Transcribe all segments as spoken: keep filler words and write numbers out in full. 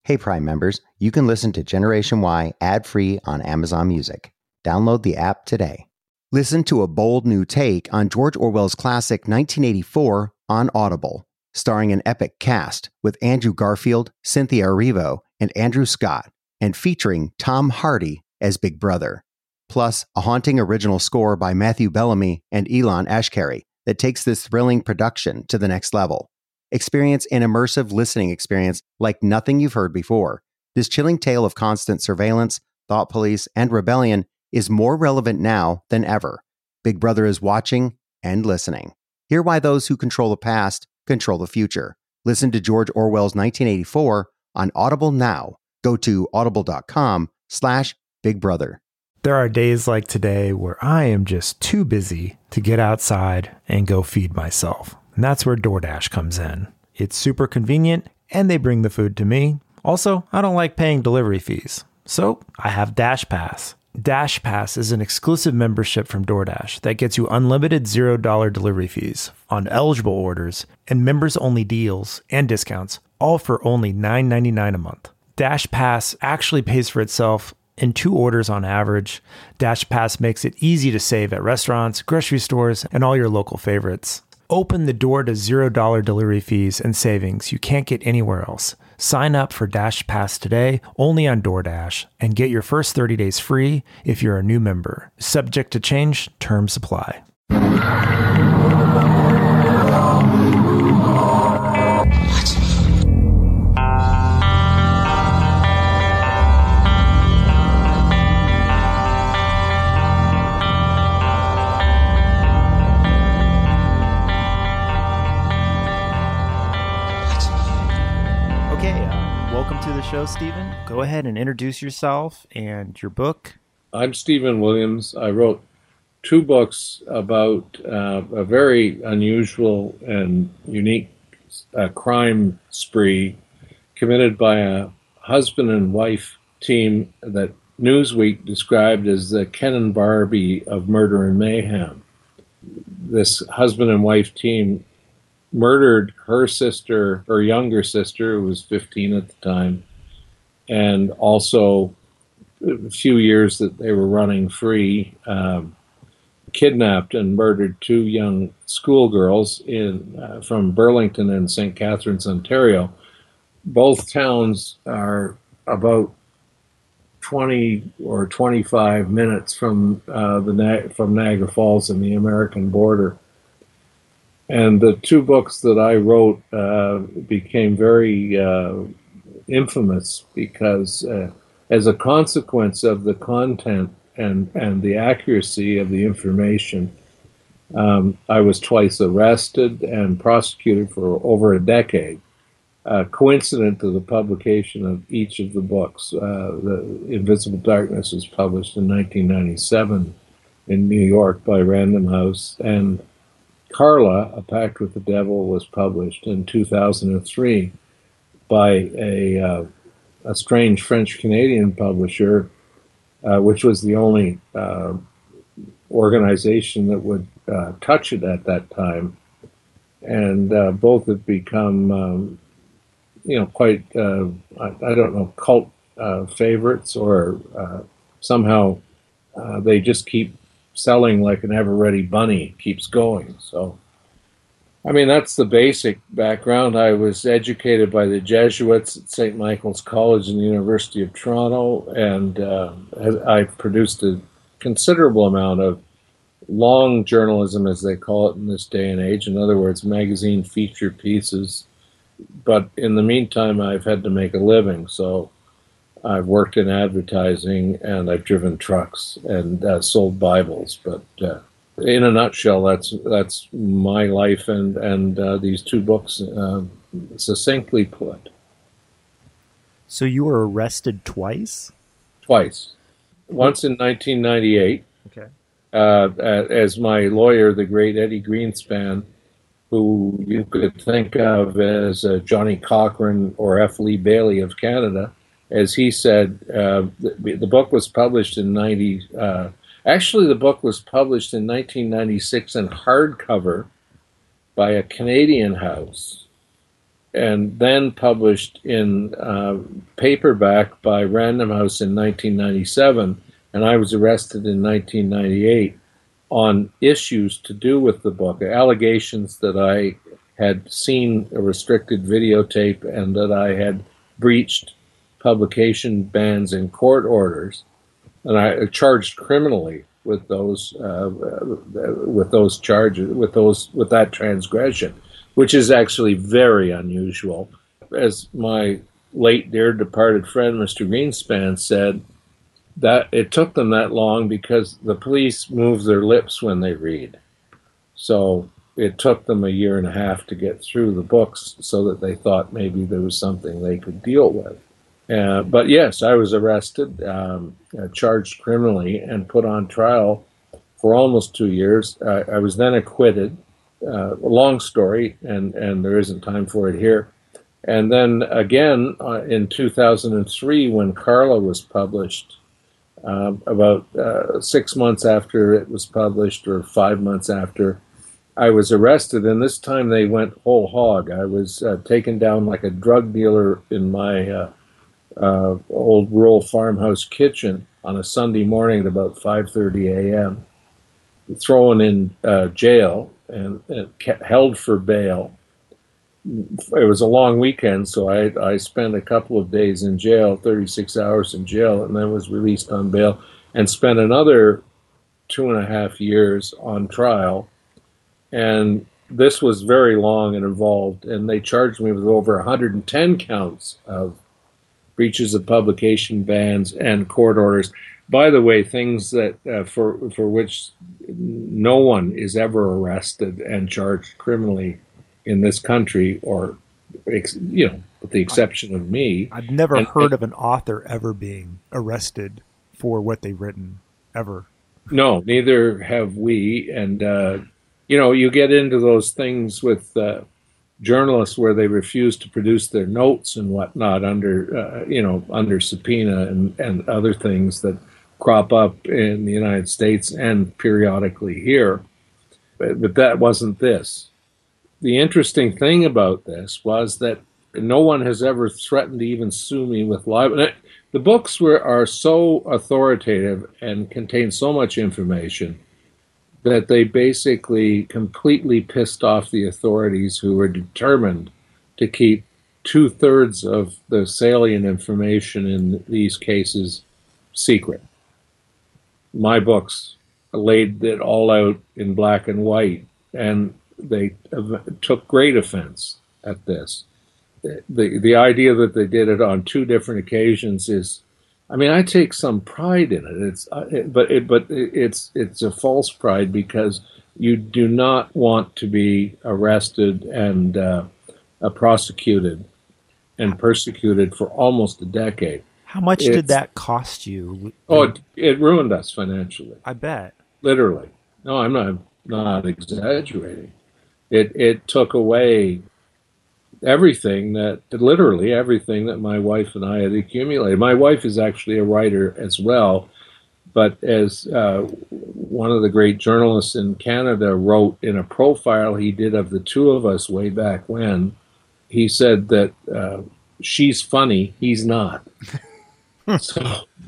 Hey Prime members, you can listen to Generation Y ad-free on Amazon Music. Download the app today. Listen to a bold new take on George Orwell's classic nineteen eighty-four on Audible, starring an epic cast with Andrew Garfield, Cynthia Erivo, and Andrew Scott, and featuring Tom Hardy as Big Brother. Plus, a haunting original score by Matthew Bellamy and Elon Ashkari that takes this thrilling production to the next level. Experience an immersive listening experience like nothing you've heard before. This chilling tale of constant surveillance, thought police, and rebellion is more relevant now than ever. Big Brother is watching and listening. Hear why those who control the past control the future. Listen to George Orwell's nineteen eighty-four on Audible now. Go to audible.com slash Big Brother. There are days like today where I am just too busy to get outside and go feed myself. And that's where DoorDash comes in. It's super convenient and they bring the food to me. Also, I don't like paying delivery fees. So I have Dash Pass. Dash Pass is an exclusive membership from DoorDash that gets you unlimited zero dollar delivery fees on eligible orders and members-only deals and discounts, all for only nine ninety-nine a month. Dash Pass actually pays for itself in two orders on average. Dash Pass makes it easy to save at restaurants, grocery stores, and all your local favorites. Open the door to zero dollar delivery fees and savings you can't get anywhere else. Sign up for Dash Pass today, only on DoorDash, and get your first thirty days free if you're a new member. Subject to change, terms apply. Show, Stephen. Go ahead and introduce yourself and your book. I'm Stephen Williams. I wrote two books about uh, a very unusual and unique uh, crime spree committed by a husband and wife team that Newsweek described as the Ken and Barbie of murder and mayhem. This husband and wife team murdered her sister, her younger sister, who was fifteen at the time, and also, a few years that they were running free, um, kidnapped and murdered two young schoolgirls in uh, from Burlington and Saint Catharines, Ontario. Both towns are about twenty or twenty-five minutes from uh, the Na- from Niagara Falls and the American border. And the two books that I wrote uh, became very uh, infamous because uh, as a consequence of the content and, and the accuracy of the information, um, I was twice arrested and prosecuted for over a decade, uh, coincident to the publication of each of the books. Uh, the Invisible Darkness was published in nineteen ninety-seven in New York by Random House, and Carla, A Pact with the Devil, was published in two thousand three by a, uh, a strange French-Canadian publisher, uh, which was the only uh, organization that would uh, touch it at that time. And uh, both have become, um, you know, quite, uh, I, I don't know, cult uh, favorites, or uh, somehow uh, they just keep selling like an ever-ready bunny, keeps going. So, I mean, that's the basic background. I was educated by the Jesuits at Saint Michael's College and the University of Toronto, and uh, I've produced a considerable amount of long journalism, as they call it in this day and age. In other words, magazine feature pieces. But in the meantime, I've had to make a living, so I've worked in advertising, and I've driven trucks and uh, sold Bibles. But uh, in a nutshell, that's that's my life, and and uh, these two books uh, succinctly put. So you were arrested twice? Twice. Once in nineteen ninety-eight. Okay. Uh, as my lawyer, the great Eddie Greenspan, who you could think of as uh, Johnny Cochran or F. Lee Bailey of Canada, as he said, uh, the, the book was published in ninety. Uh, actually, the book was published in nineteen ninety-six in hardcover by a Canadian house, and then published in uh, paperback by Random House in nineteen ninety-seven, and I was arrested in nineteen ninety-eight on issues to do with the book, allegations that I had seen a restricted videotape and that I had breached publication bans and court orders, and I charged criminally with those uh, with those charges, with those with that transgression, which is actually very unusual. As my late dear departed friend Mister Greenspan said, that it took them that long because the police move their lips when they read. So it took them a year and a half to get through the books so that they thought maybe there was something they could deal with. Uh, but yes, I was arrested, um, uh, charged criminally, and put on trial for almost two years. Uh, I was then acquitted. Uh, a long story, and, and there isn't time for it here. And then again, uh, in two thousand three, when Carla was published, uh, about uh, six months after it was published, or five months after, I was arrested, and this time they went whole hog. I was uh, taken down like a drug dealer in my uh, uh, old rural farmhouse kitchen on a Sunday morning at about five thirty a.m., thrown in uh, jail and, and kept, held for bail. It was a long weekend, so I, I spent a couple of days in jail, thirty-six hours in jail, and then was released on bail and spent another two and a half years on trial. And this was very long and involved, and they charged me with over one hundred ten counts of breaches of publication bans and court orders. By the way, things that uh, for for which no one is ever arrested and charged criminally in this country, or you know, with the exception of me. I've never and, heard of an author ever being arrested for what they've written, ever. No, neither have we. And uh, you know, you get into those things with uh, journalists where they refuse to produce their notes and whatnot under uh, you know under subpoena and, and other things that crop up in the United States and periodically here. But, but that wasn't this. The interesting thing about this was that no one has ever threatened to even sue me with libel. The books were are so authoritative and contain so much information that they basically completely pissed off the authorities, who were determined to keep two-thirds of the salient information in these cases secret. My books laid it all out in black and white, and they took great offense at this. The the idea that they did it on two different occasions is, I mean, I take some pride in it. It's it, but it, but it's it's a false pride, because you do not want to be arrested and uh, uh, prosecuted and persecuted for almost a decade. How much it's, did that cost you? Oh, it, it ruined us financially. I bet. Literally. No, I'm not not exaggerating. It it took away everything that, literally everything that my wife and I had accumulated. My wife is actually a writer as well, but as uh, one of the great journalists in Canada wrote in a profile he did of the two of us way back when, he said that uh, she's funny, he's not. So,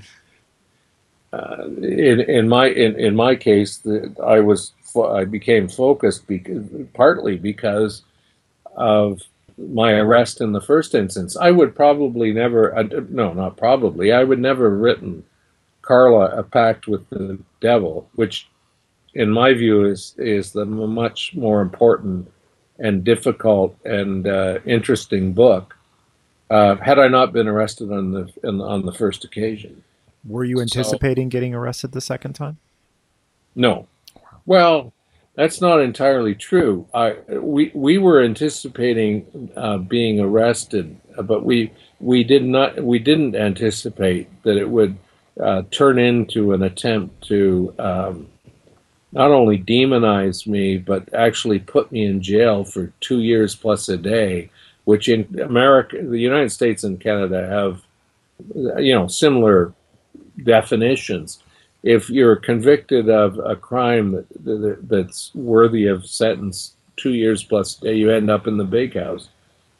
uh, in in my in, in my case, the, I was I became focused because, partly because of my arrest in the first instance. I would probably never, uh, no, not probably, I would never have written Carla, A Pact with the Devil, which in my view is, is the much more important and difficult and uh, interesting book, uh, had I not been arrested on the, in, on the first occasion. Were you anticipating so, getting arrested the second time? No. Well, that's not entirely true. I, we we were anticipating uh, being arrested, but we we did not we didn't anticipate that it would uh, turn into an attempt to um, not only demonize me, but actually put me in jail for two years plus a day, which in America, the United States and Canada have, you know, similar definitions. If you're convicted of a crime that, that that's worthy of sentence two years plus a day, you end up in the big house.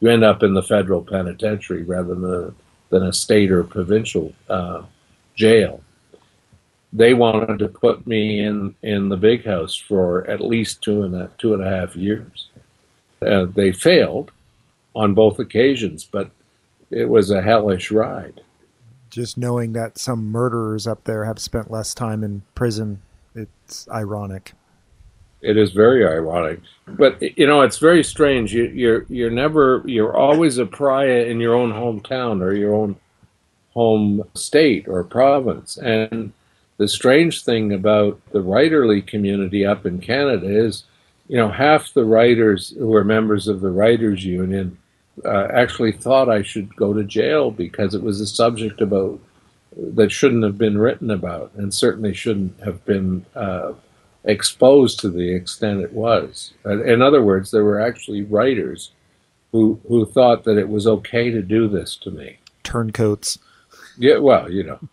you end up in the federal penitentiary rather than a, than a state or provincial uh, jail. They wanted to put me in, in the big house for at least two and a, two and a half years. Uh, they failed on both occasions, but it was a hellish ride. Just knowing that some murderers up there have spent less time in prison, it's ironic. It is very ironic, but you know it's very strange. You, you're you're never you're always a pariah in your own hometown or your own home state or province. And the strange thing about the writerly community up in Canada is, you know, half the writers who are members of the Writers Union uh, actually thought I should go to jail because it was a subject about that shouldn't have been written about, and certainly shouldn't have been Uh, exposed to the extent it was. In other words, there were actually writers who who thought that it was okay to do this to me. Turncoats. Yeah, well, you know.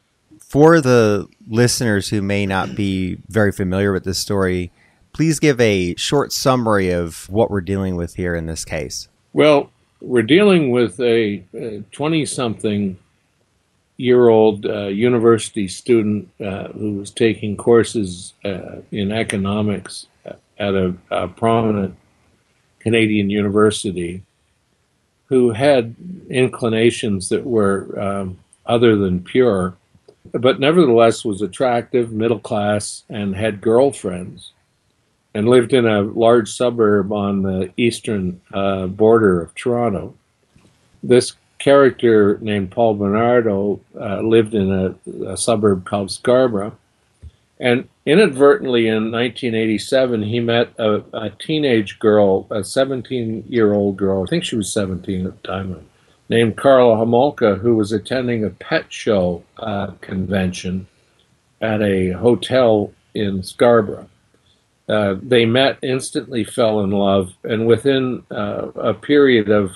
For the listeners who may not be very familiar with this story, please give a short summary of what we're dealing with here in this case. Well, we're dealing with a twenty-something year old uh, university student uh, who was taking courses uh, in economics at a, a prominent Canadian university, who had inclinations that were um, other than pure, but nevertheless was attractive, middle class, and had girlfriends, and lived in a large suburb on the eastern uh, border of Toronto. This character named Paul Bernardo uh, lived in a, a suburb called Scarborough, and inadvertently in nineteen eighty-seven he met a, a teenage girl, a seventeen-year-old girl, I think she was seventeen at the time, named Carla Homolka, who was attending a pet show uh, convention at a hotel in Scarborough. Uh, they met, instantly fell in love, and within uh, a period of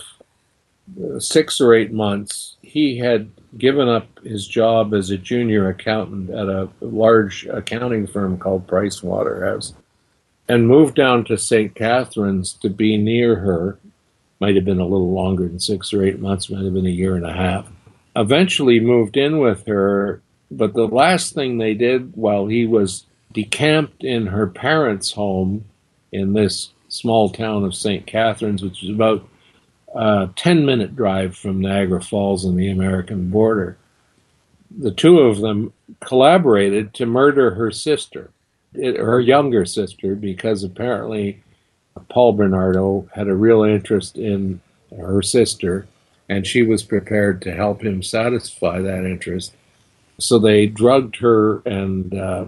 six or eight months, he had given up his job as a junior accountant at a large accounting firm called Price Waterhouse and moved down to Saint Catharines to be near her. Might have been a little longer than six or eight months, might have been a year and a half. Eventually moved in with her, but the last thing they did while he was decamped in her parents' home in this small town of Saint Catharines, which is about a ten-minute drive from Niagara Falls and the American border, the two of them collaborated to murder her sister, her younger sister, because apparently Paul Bernardo had a real interest in her sister, and she was prepared to help him satisfy that interest. So they drugged her and uh,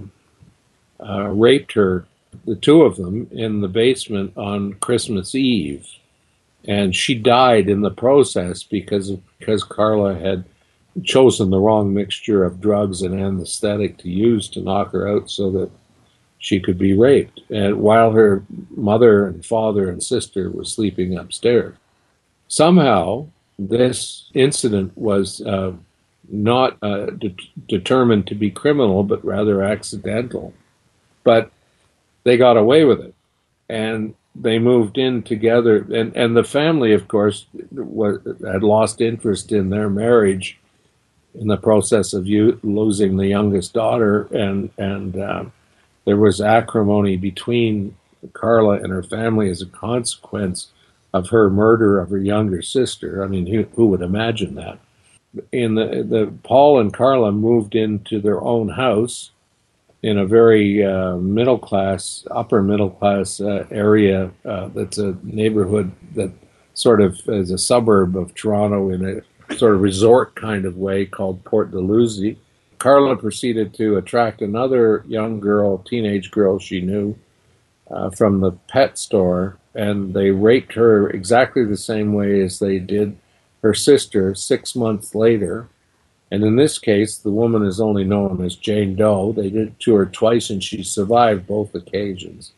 uh, raped her, the two of them, in the basement on Christmas Eve. And she died in the process because of, because Carla had chosen the wrong mixture of drugs and anesthetic to use to knock her out so that she could be raped, and while her mother and father and sister were sleeping upstairs. Somehow, this incident was uh, not uh, de- determined to be criminal, but rather accidental. But they got away with it, and they moved in together. And, and the family, of course, was, had lost interest in their marriage in the process of you, losing the youngest daughter, and and uh, there was acrimony between Carla and her family as a consequence of her murder of her younger sister. I mean, who, who would imagine that? In the, the Paul and Carla moved into their own house in a very uh, middle class, upper middle class uh, area. Uh, that's a neighborhood that sort of is a suburb of Toronto in a sort of resort kind of way called Port Dalhousie. Carla proceeded to attract another young girl, teenage girl she knew uh, from the pet store, and they raped her exactly the same way as they did her sister six months later. And in this case, the woman is only known as Jane Doe. They did it to her twice, and she survived both occasions.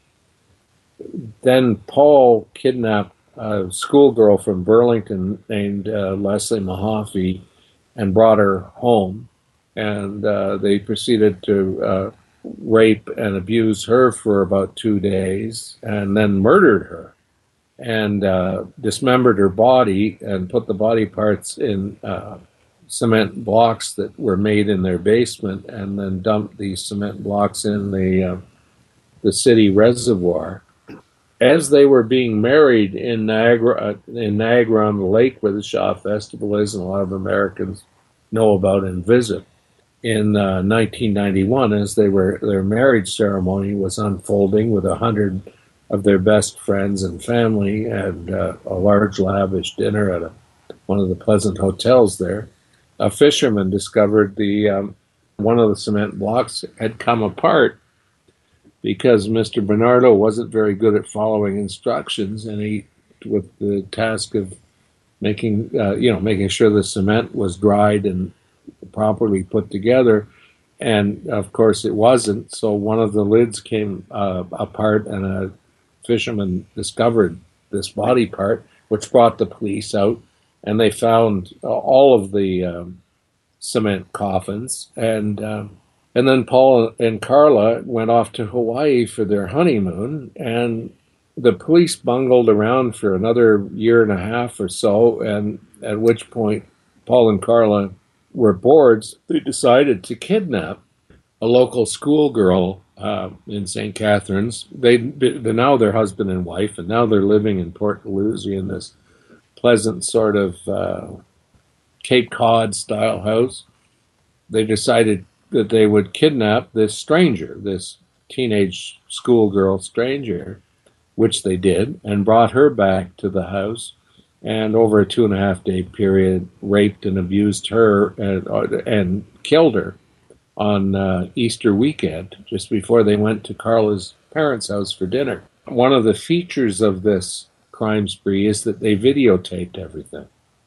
Then Paul kidnapped a schoolgirl from Burlington named uh, Leslie Mahaffey and brought her home. And uh, they proceeded to uh, rape and abuse her for about two days and then murdered her. and uh, dismembered her body and put the body parts in uh, cement blocks that were made in their basement, and then dumped these cement blocks in the uh, the city reservoir. As they were being married in Niagara, in Niagara on the Lake, where the Shaw Festival is, and a lot of Americans know about and visit, in uh, nineteen ninety-one, as they were their marriage ceremony was unfolding with a hundred of their best friends and family, and uh, a large lavish dinner at a, one of the Pleasant hotels there, a fisherman discovered the um, one of the cement blocks had come apart because Mister Bernardo wasn't very good at following instructions, and he, with the task of making uh, you know making sure the cement was dried and properly put together, and of course it wasn't. So one of the lids came uh, apart, and a fisherman discovered this body part, which brought the police out, and they found uh, all of the um, cement coffins. And uh, and then Paul and Carla went off to Hawaii for their honeymoon, and the police bungled around for another year and a half or so, and at which point Paul and Carla were bored. They decided to kidnap a local schoolgirl uh, in Saint Catharines. They, they're now their husband and wife, and now they're living in Port Dalhousie in this pleasant sort of uh, Cape Cod style house. They decided that they would kidnap this stranger, this teenage schoolgirl stranger, which they did, and brought her back to the house, and over a two and a half day period raped and abused her and, and killed her on uh, Easter weekend, just before they went to Carla's parents' house for dinner. One of the features of this crime spree is that they videotaped everything.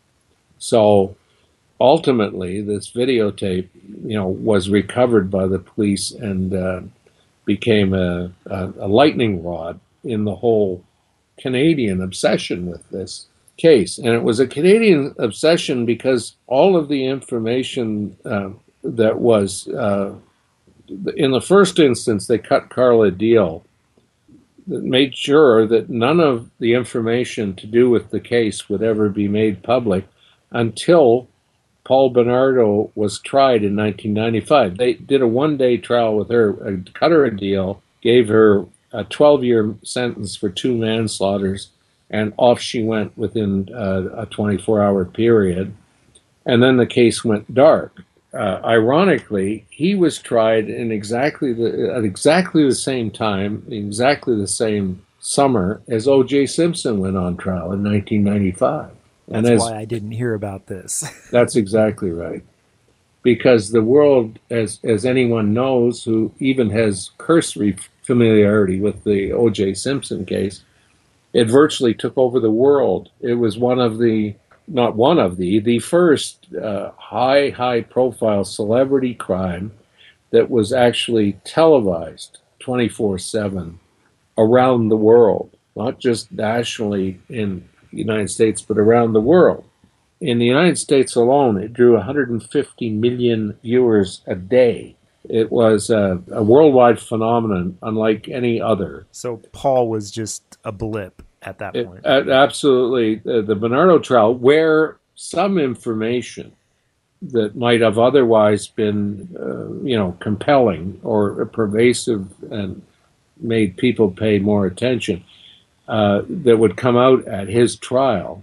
So ultimately, this videotape, you know, was recovered by the police and uh, became a, a, a lightning rod in the whole Canadian obsession with this case. And it was a Canadian obsession because all of the information uh, that was, uh, in the first instance, they cut Carla a deal that made sure that none of the information to do with the case would ever be made public until Paul Bernardo was tried in nineteen ninety-five. They did a one-day trial with her, uh, cut her a deal, gave her a twelve-year sentence for two manslaughters, and off she went within uh, a twenty-four hour period. And then the case went dark. Uh, ironically, he was tried in exactly the at exactly the same time, exactly the same summer as O J Simpson went on trial in nineteen ninety-five. That's and as, why I didn't hear about this. That's exactly right. Because the world, as as anyone knows who even has cursory familiarity with the O J Simpson case, it virtually took over the world. It was one of the, not one of the, the first uh, high, high-profile celebrity crime that was actually televised twenty-four seven around the world, not just nationally in the United States, but around the world. In the United States alone, it drew one hundred fifty million viewers a day. It was a, a worldwide phenomenon unlike any other. So Paul was just a blip at that It, point. uh, absolutely. Uh, the Bernardo trial, where some information that might have otherwise been, uh, you know, compelling or pervasive and made people pay more attention, uh, that would come out at his trial,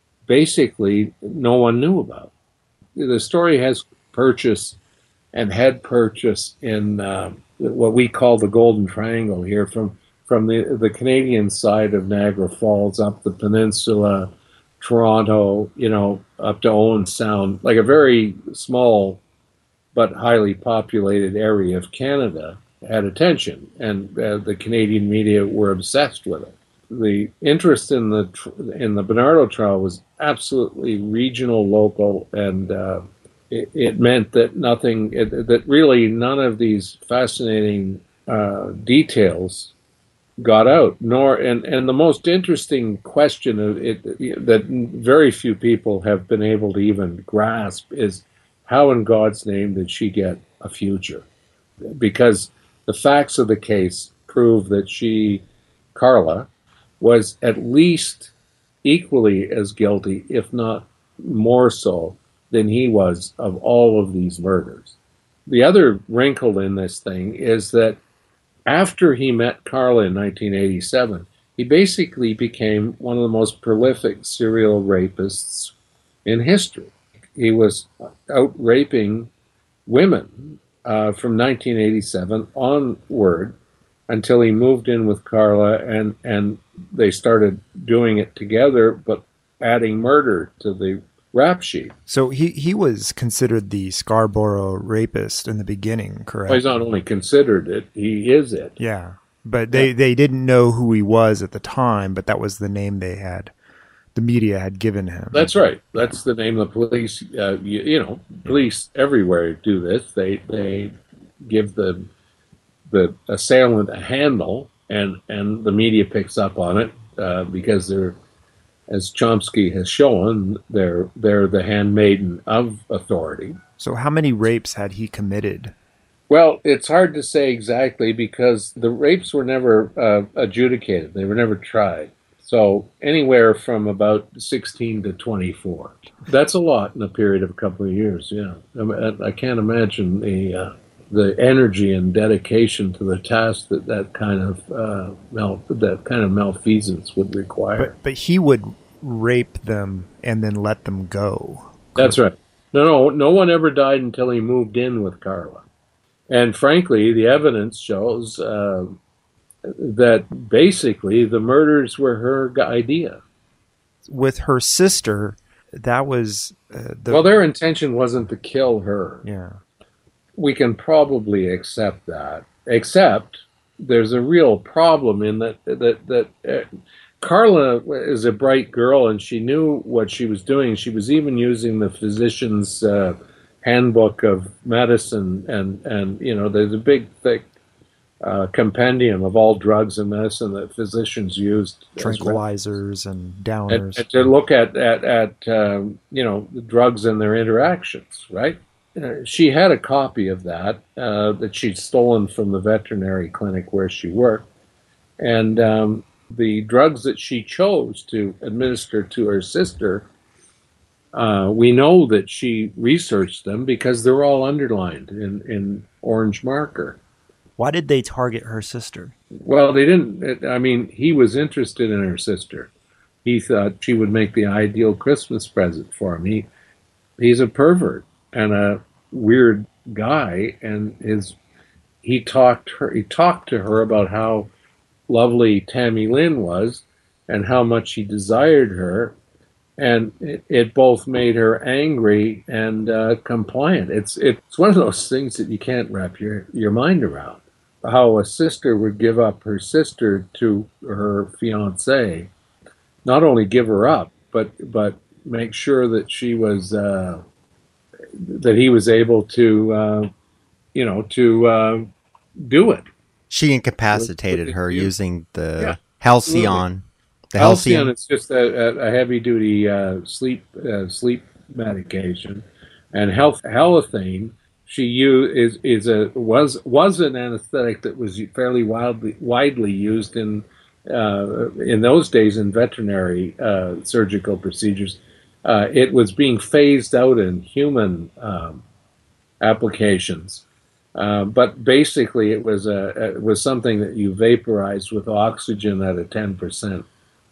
basically no one knew about. The story has purchased and had purchased in uh, what we call the Golden Triangle here, from from the, the Canadian side of Niagara Falls up the peninsula, Toronto, you know, up to Owen Sound, like a very small but highly populated area of Canada, had attention, and uh, the Canadian media were obsessed with it. The interest in the in the Bernardo trial was absolutely regional, local, and uh, it, it meant that nothing, it, that really none of these fascinating uh, details got out. Nor, and, and the most interesting question of it that very few people have been able to even grasp is, how in God's name did she get a future? Because the facts of the case prove that she, Carla, was at least equally as guilty, if not more so, than he was of all of these murders. The other wrinkle in this thing is that after he met Carla in nineteen eighty-seven, he basically became one of the most prolific serial rapists in history. He was out raping women uh, from nineteen eighty-seven onward until he moved in with Carla, and, and they started doing it together, but adding murder to the rap sheet. So he, he was considered the Scarborough rapist in the beginning, correct? Well, he's not only considered it, he is it. Yeah, but they, they didn't know who he was at the time, but that was the name they had, the media had given him. That's right. That's the name of the police. Uh, you, you know, police everywhere do this. They they give the the assailant a handle, and, and the media picks up on it uh, because they're, as Chomsky has shown, they're they're the handmaiden of authority. So how many rapes had he committed? Well, it's hard to say exactly because the rapes were never uh, adjudicated. They were never tried. So anywhere from about sixteen to twenty-four. That's a lot in a period of a couple of years, yeah. I, I can't imagine the uh, the energy and dedication to the task that that kind of uh, mal- that kind of malfeasance would require. But, but he would rape them and then let them go. That's right. No, no, no one ever died until he moved in with Carla. And frankly, the evidence shows uh, that basically the murders were her idea. With her sister, that was... Uh, the, well, their intention wasn't to kill her. Yeah. We can probably accept that, except there's a real problem in that that that uh, Carla is a bright girl, and she knew what she was doing. She was even using the physician's uh, handbook of medicine, and and you know, there's a big thick uh, compendium of all drugs and medicine that physicians used, tranquilizers well. and downers, and, and to look at at at um, you know, the drugs and their interactions, right? Uh, she had a copy of that uh, that she'd stolen from the veterinary clinic where she worked. And um, the drugs that she chose to administer to her sister, uh, we know that she researched them because they're all underlined in, in orange marker. Why did they target her sister? Well, they didn't. I mean, he was interested in her sister. He thought she would make the ideal Christmas present for him. He, he's a pervert and a weird guy, and his he talked her he talked to her about how lovely Tammy Lynn was and how much he desired her, and it, it both made her angry and uh, compliant. It's it's one of those things that you can't wrap your, your mind around. How a sister would give up her sister to her fiancé, not only give her up, but but make sure that she was uh, that he was able to, uh, you know, to uh, do it. She incapacitated her using the yeah, Halcyon. The Halcyon, Halcyon. it's just a, a heavy-duty uh, sleep uh, sleep medication, and health halothane. She used is is a was was an anesthetic that was fairly widely widely used in uh, in those days in veterinary uh, surgical procedures. Uh, it was being phased out in human um, applications, uh, but basically it was a it was something that you vaporized with oxygen at a ten percent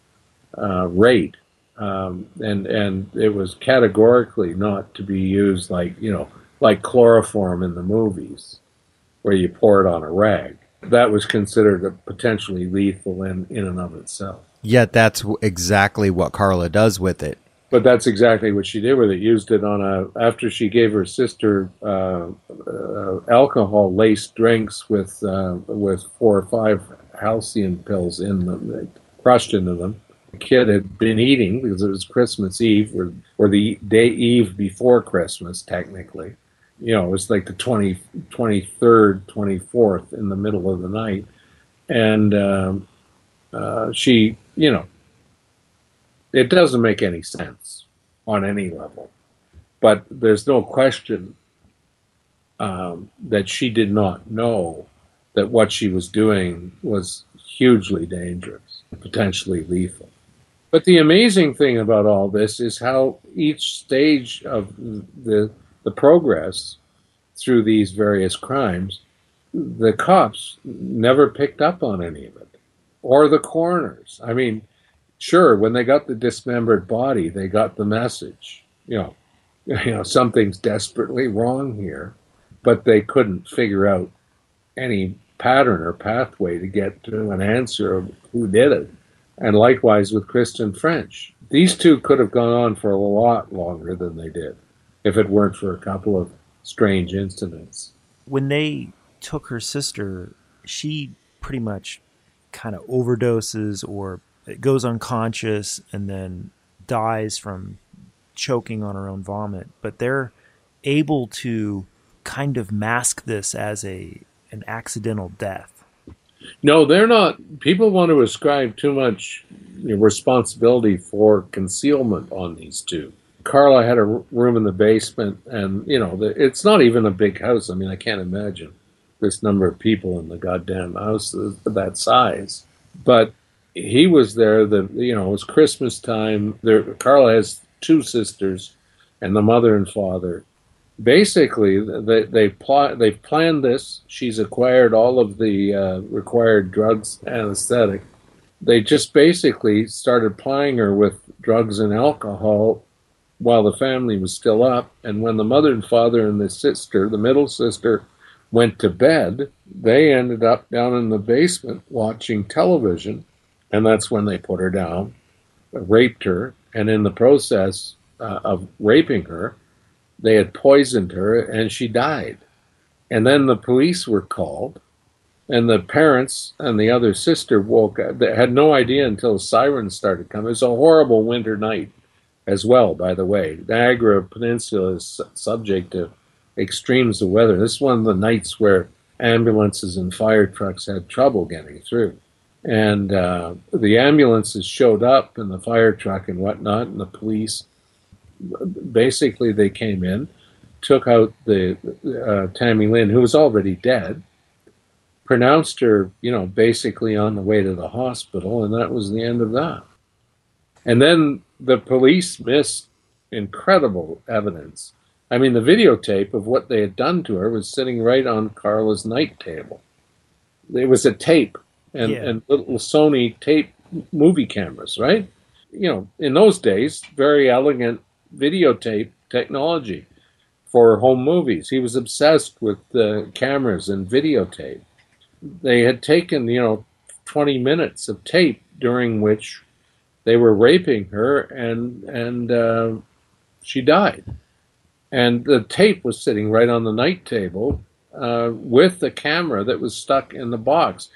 uh, rate, um, and and it was categorically not to be used like you know like chloroform in the movies, where you pour it on a rag. That was considered a potentially lethal in in and of itself. Yet that's exactly what Carla does with it. But that's exactly what she did with it. Used it on a after she gave her sister uh, uh, alcohol-laced drinks with uh, with four or five Halcyon pills in them, crushed into them. The kid had been eating because it was Christmas Eve, or or the day eve before Christmas, technically. You know, it was like the twenty, twenty-third, twenty-fourth in the middle of the night, and um, uh, she, you know. It doesn't make any sense on any level, but there's no question um, that she did not know that what she was doing was hugely dangerous. potentially lethal. But the amazing thing about all this is how each stage of the the progress through these various crimes, the cops never picked up on any of it, or the coroners. I mean, sure, when they got the dismembered body, they got the message. You know, you know, something's desperately wrong here, but they couldn't figure out any pattern or pathway to get to an answer of who did it. And likewise with Kristen French. These two could have gone on for a lot longer than they did if it weren't for a couple of strange incidents. When they took her sister, she pretty much kind of overdoses or goes unconscious and then dies from choking on her own vomit. But they're able to kind of mask this as a an accidental death. No, they're not. People want to ascribe too much responsibility for concealment on these two. Carla had a room in the basement, and, you know, it's not even a big house. I mean, I can't imagine this number of people in the goddamn house of that size. But he was there, the, you know, it was Christmas time. There, Carla has two sisters and the mother and father. Basically, they they pl- they've planned this. She's acquired all of the uh, required drugs, anesthetic. They just basically started plying her with drugs and alcohol while the family was still up. And when the mother and father and the sister, the middle sister, went to bed, they ended up down in the basement watching television. And that's when they put her down, raped her, and in the process uh, of raping her, they had poisoned her, and she died. And then the police were called, and the parents and the other sister woke up. They had no idea until the sirens started coming. It was a horrible winter night as well, by the way. Niagara Peninsula is subject to extremes of weather. This is one of the nights where ambulances and fire trucks had trouble getting through. And uh, the ambulances showed up, and the fire truck and whatnot, and the police. Basically, they came in, took out the uh, Tammy Lynn, who was already dead, pronounced her, you know, basically on the way to the hospital, and that was the end of that. And then the police missed incredible evidence. I mean, the videotape of what they had done to her was sitting right on Carla's night table. It was a tape, and, yeah. and little Sony tape movie cameras, right? You know, in those days, very elegant videotape technology for home movies. He was obsessed with the cameras and videotape. They had taken, you know, twenty minutes of tape during which they were raping her, and and uh, she died. And the tape was sitting right on the night table uh, with the camera that was stuck in the box.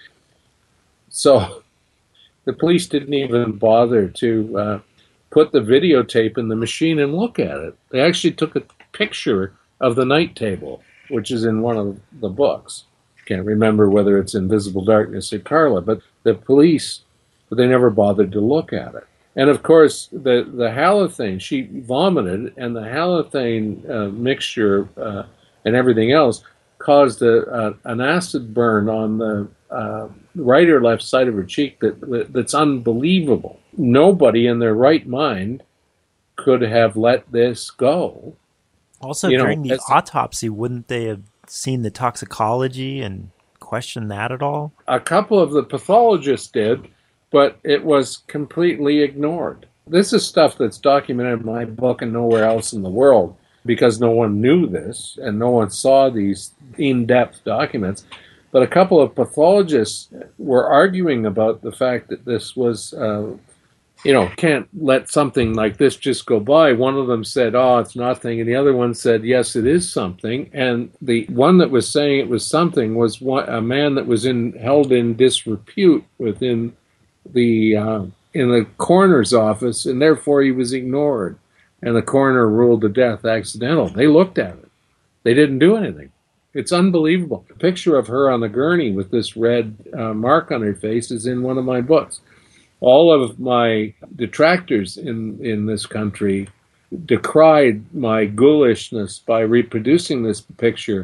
So the police didn't even bother to uh, put the videotape in the machine and look at it. They actually took a picture of the night table, which is in one of the books. Can't remember whether it's Invisible Darkness or Carla, but the police, but they never bothered to look at it. And of course, the, the halothane, she vomited, and the halothane uh, mixture uh, and everything else caused a, a, an acid burn on the uh, right or left side of her cheek that that's unbelievable. Nobody in their right mind could have let this go. Also, you during know, the autopsy, wouldn't they have seen the toxicology and questioned that at all? A couple of the pathologists did, but it was completely ignored. This is stuff that's documented in my book and nowhere else in the world, because no one knew this and no one saw these in-depth documents. But a couple of pathologists were arguing about the fact that this was, uh, you know, can't let something like this just go by. One of them said, oh, it's nothing. And the other one said, yes, it is something. And the one that was saying it was something was one, a man that was in held in disrepute within the uh, in the coroner's office, and therefore he was ignored. And the coroner ruled the death accidental. They looked at it. They didn't do anything. It's unbelievable. A picture of her on the gurney with this red uh, mark on her face is in one of my books. All of my detractors in, in this country decried my ghoulishness by reproducing this picture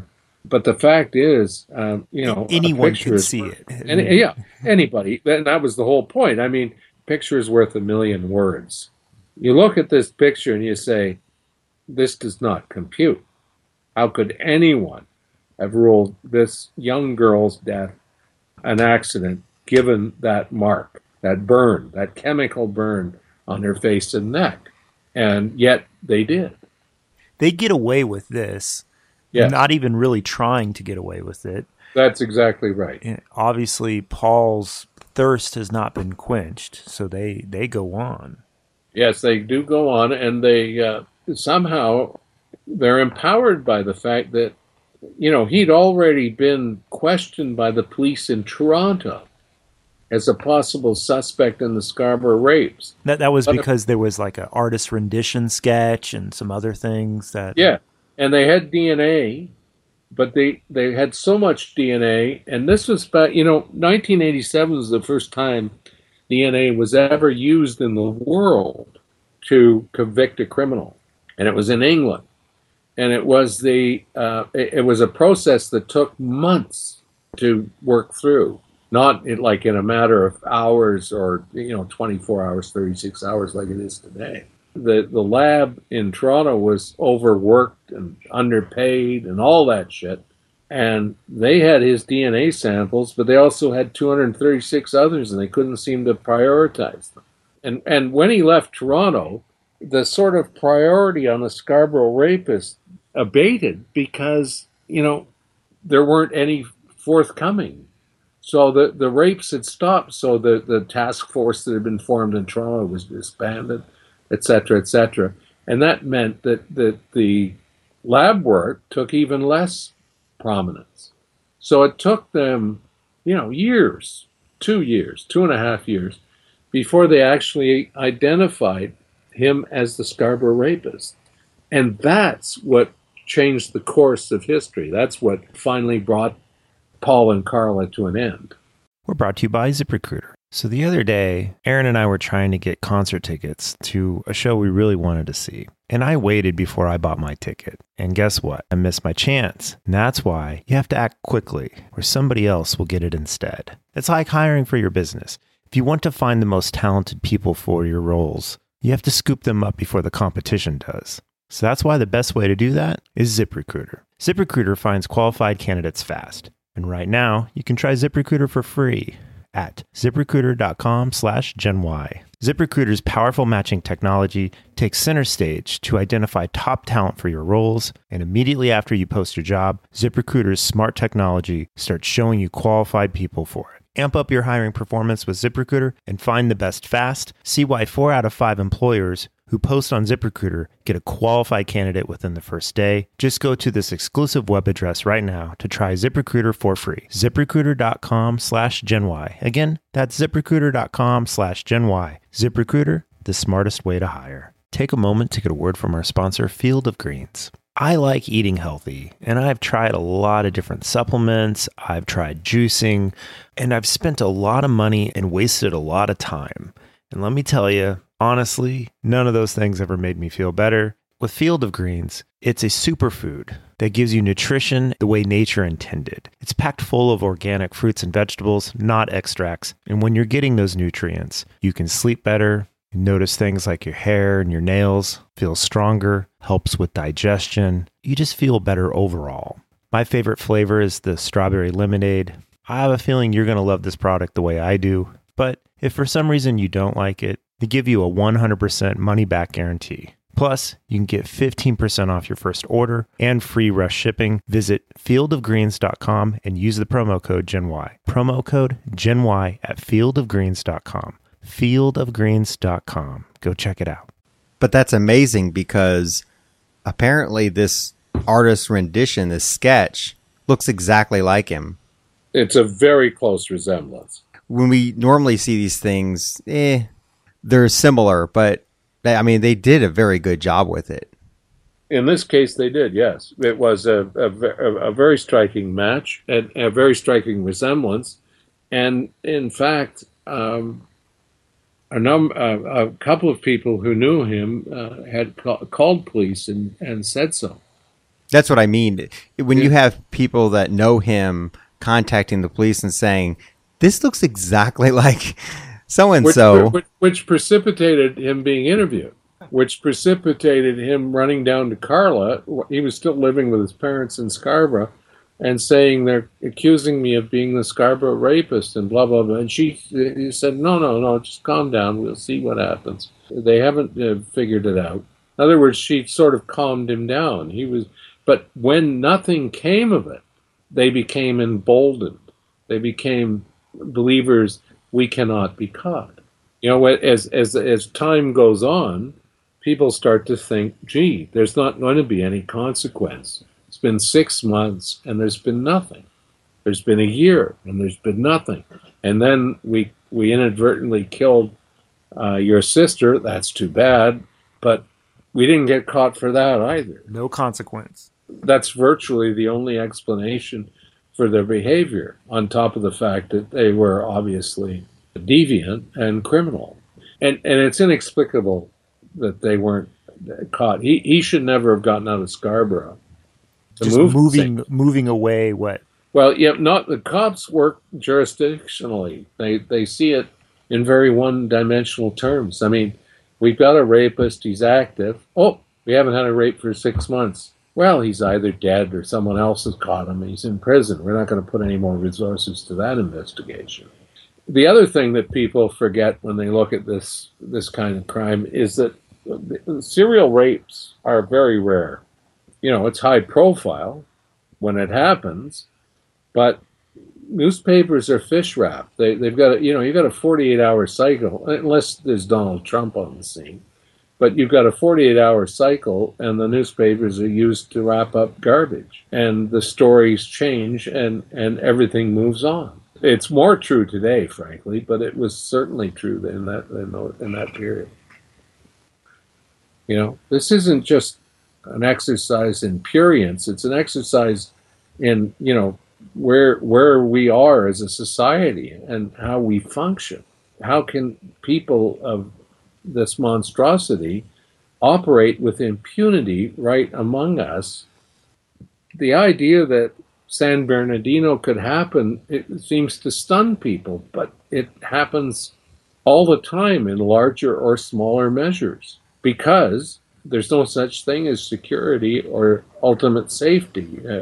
But the fact is, um, you know, anyone can is, see it. Any, yeah, anybody. And that was the whole point. I mean, picture is worth a million words. You look at this picture and you say, this does not compute. How could anyone have ruled this young girl's death an accident, given that mark, that burn, that chemical burn on her face and neck? And yet they did. They get away with this. Yeah. Not even really trying to get away with it. That's exactly right. And obviously, Paul's thirst has not been quenched, so they, they go on. Yes, they do go on, and they uh, somehow they're empowered by the fact that, you know, he'd already been questioned by the police in Toronto as a possible suspect in the Scarborough rapes. That that was but because if, there was like an artist rendition sketch and some other things that... Yeah, and they had D N A, but they, they had so much D N A, and this was back, you know, nineteen eighty-seven was the first time D N A was ever used in the world to convict a criminal, and it was in England. And it was the uh, it, it was a process that took months to work through, not in, like in a matter of hours or you know twenty-four hours, thirty-six hours like it is today. The the lab in Toronto was overworked and underpaid and all that shit. And they had his D N A samples, but they also had two hundred thirty-six others, and they couldn't seem to prioritize them. And and when he left Toronto, the sort of priority on the Scarborough rapist abated because, you know, there weren't any forthcoming. So the, the rapes had stopped, so the, the task force that had been formed in Toronto was disbanded, et cetera, et cetera. And that meant that, that the lab work took even less prominence. So it took them, you know, years, two years, two and a half years, before they actually identified him as the Scarborough rapist. And that's what changed the course of history. That's what finally brought Paul and Carla to an end. We're brought to you by ZipRecruiter. So the other day, Aaron and I were trying to get concert tickets to a show we really wanted to see. And I waited before I bought my ticket. And guess what? I missed my chance. And that's why you have to act quickly, or somebody else will get it instead. It's like hiring for your business. If you want to find the most talented people for your roles, you have to scoop them up before the competition does. So that's why the best way to do that is ZipRecruiter. ZipRecruiter finds qualified candidates fast. And right now, you can try ZipRecruiter for free at ZipRecruiter.com slash GenY. ZipRecruiter's powerful matching technology takes center stage to identify top talent for your roles, and immediately after you post your job, ZipRecruiter's smart technology starts showing you qualified people for it. Amp up your hiring performance with ZipRecruiter and find the best fast. See why four out of five employers who post on ZipRecruiter get a qualified candidate within the first day. Just go to this exclusive web address right now to try ZipRecruiter for free. ZipRecruiter.com slash GenY. Again, that's ZipRecruiter.com slash GenY. ZipRecruiter, the smartest way to hire. Take a moment to get a word from our sponsor, Field of Greens. I like eating healthy, and I've tried a lot of different supplements. I've tried juicing, and I've spent a lot of money and wasted a lot of time. And let me tell you, honestly, none of those things ever made me feel better. With Field of Greens, it's a superfood that gives you nutrition the way nature intended. It's packed full of organic fruits and vegetables, not extracts. And when you're getting those nutrients, you can sleep better. Notice things like your hair and your nails feel stronger, helps with digestion. You just feel better overall. My favorite flavor is the strawberry lemonade. I have a feeling you're going to love this product the way I do. But if for some reason you don't like it, they give you a one hundred percent money back guarantee. Plus, you can get fifteen percent off your first order and free rush shipping. Visit field of greens dot com and use the promo code GenY. Promo code GenY at field of greens dot com. field of greens dot com. Go check it out. But that's amazing because apparently this artist rendition, this sketch, looks exactly like him. It's a very close resemblance. When we normally see these things, eh, they're similar, but they, I mean, they did a very good job with it. In this case, they did, yes. It was a, a, a very striking match and a very striking resemblance. And in fact, um, a, num- uh, a couple of people who knew him uh, had ca- called police and, and said so. That's what I mean. When Yeah. you have people that know him contacting the police and saying, this looks exactly like so-and-so. Which, which, which precipitated him being interviewed, which precipitated him running down to Carla. He was still living with his parents in Scarborough, and saying they're accusing me of being the Scarborough rapist and blah, blah, blah. And she he said, no, no, no, just calm down. We'll see what happens. They haven't uh, figured it out. In other words, she sort of calmed him down. He was, but when nothing came of it, they became emboldened. They became believers, we cannot be caught. You know, as as as time goes on, people start to think, gee, there's not going to be any consequence. It's been six months and there's been nothing. There's been a year and there's been nothing. And then we we inadvertently killed uh, your sister. That's too bad. But we didn't get caught for that either. No consequence. That's virtually the only explanation for their behavior, on top of the fact that they were obviously deviant and criminal. And and it's inexplicable that they weren't caught. He he should never have gotten out of Scarborough. To Just move moving moving away what? Well, yeah, not the cops work jurisdictionally. They they see it in very one-dimensional terms. I mean, we've got a rapist, he's active. Oh, we haven't had a rape for six months. Well, he's either dead or someone else has caught him. He's in prison. We're not going to put any more resources to that investigation. The other thing that people forget when they look at this this kind of crime is that serial rapes are very rare. You know, it's high profile when it happens, but newspapers are fish wrapped. They, they've got, a, you know, you've got a forty-eight hour cycle, unless there's Donald Trump on the scene. But you've got a forty-eight hour cycle, and the newspapers are used to wrap up garbage. And the stories change, and, and everything moves on. It's more true today, frankly, but it was certainly true in that in, the, in that period. You know, this isn't just an exercise in prurience. It's an exercise in, you know, where where we are as a society and how we function. How can people of this monstrosity operate with impunity right among us? The idea that San Bernardino could happen, it seems to stun people, but it happens all the time in larger or smaller measures because there's no such thing as security or ultimate safety. Uh,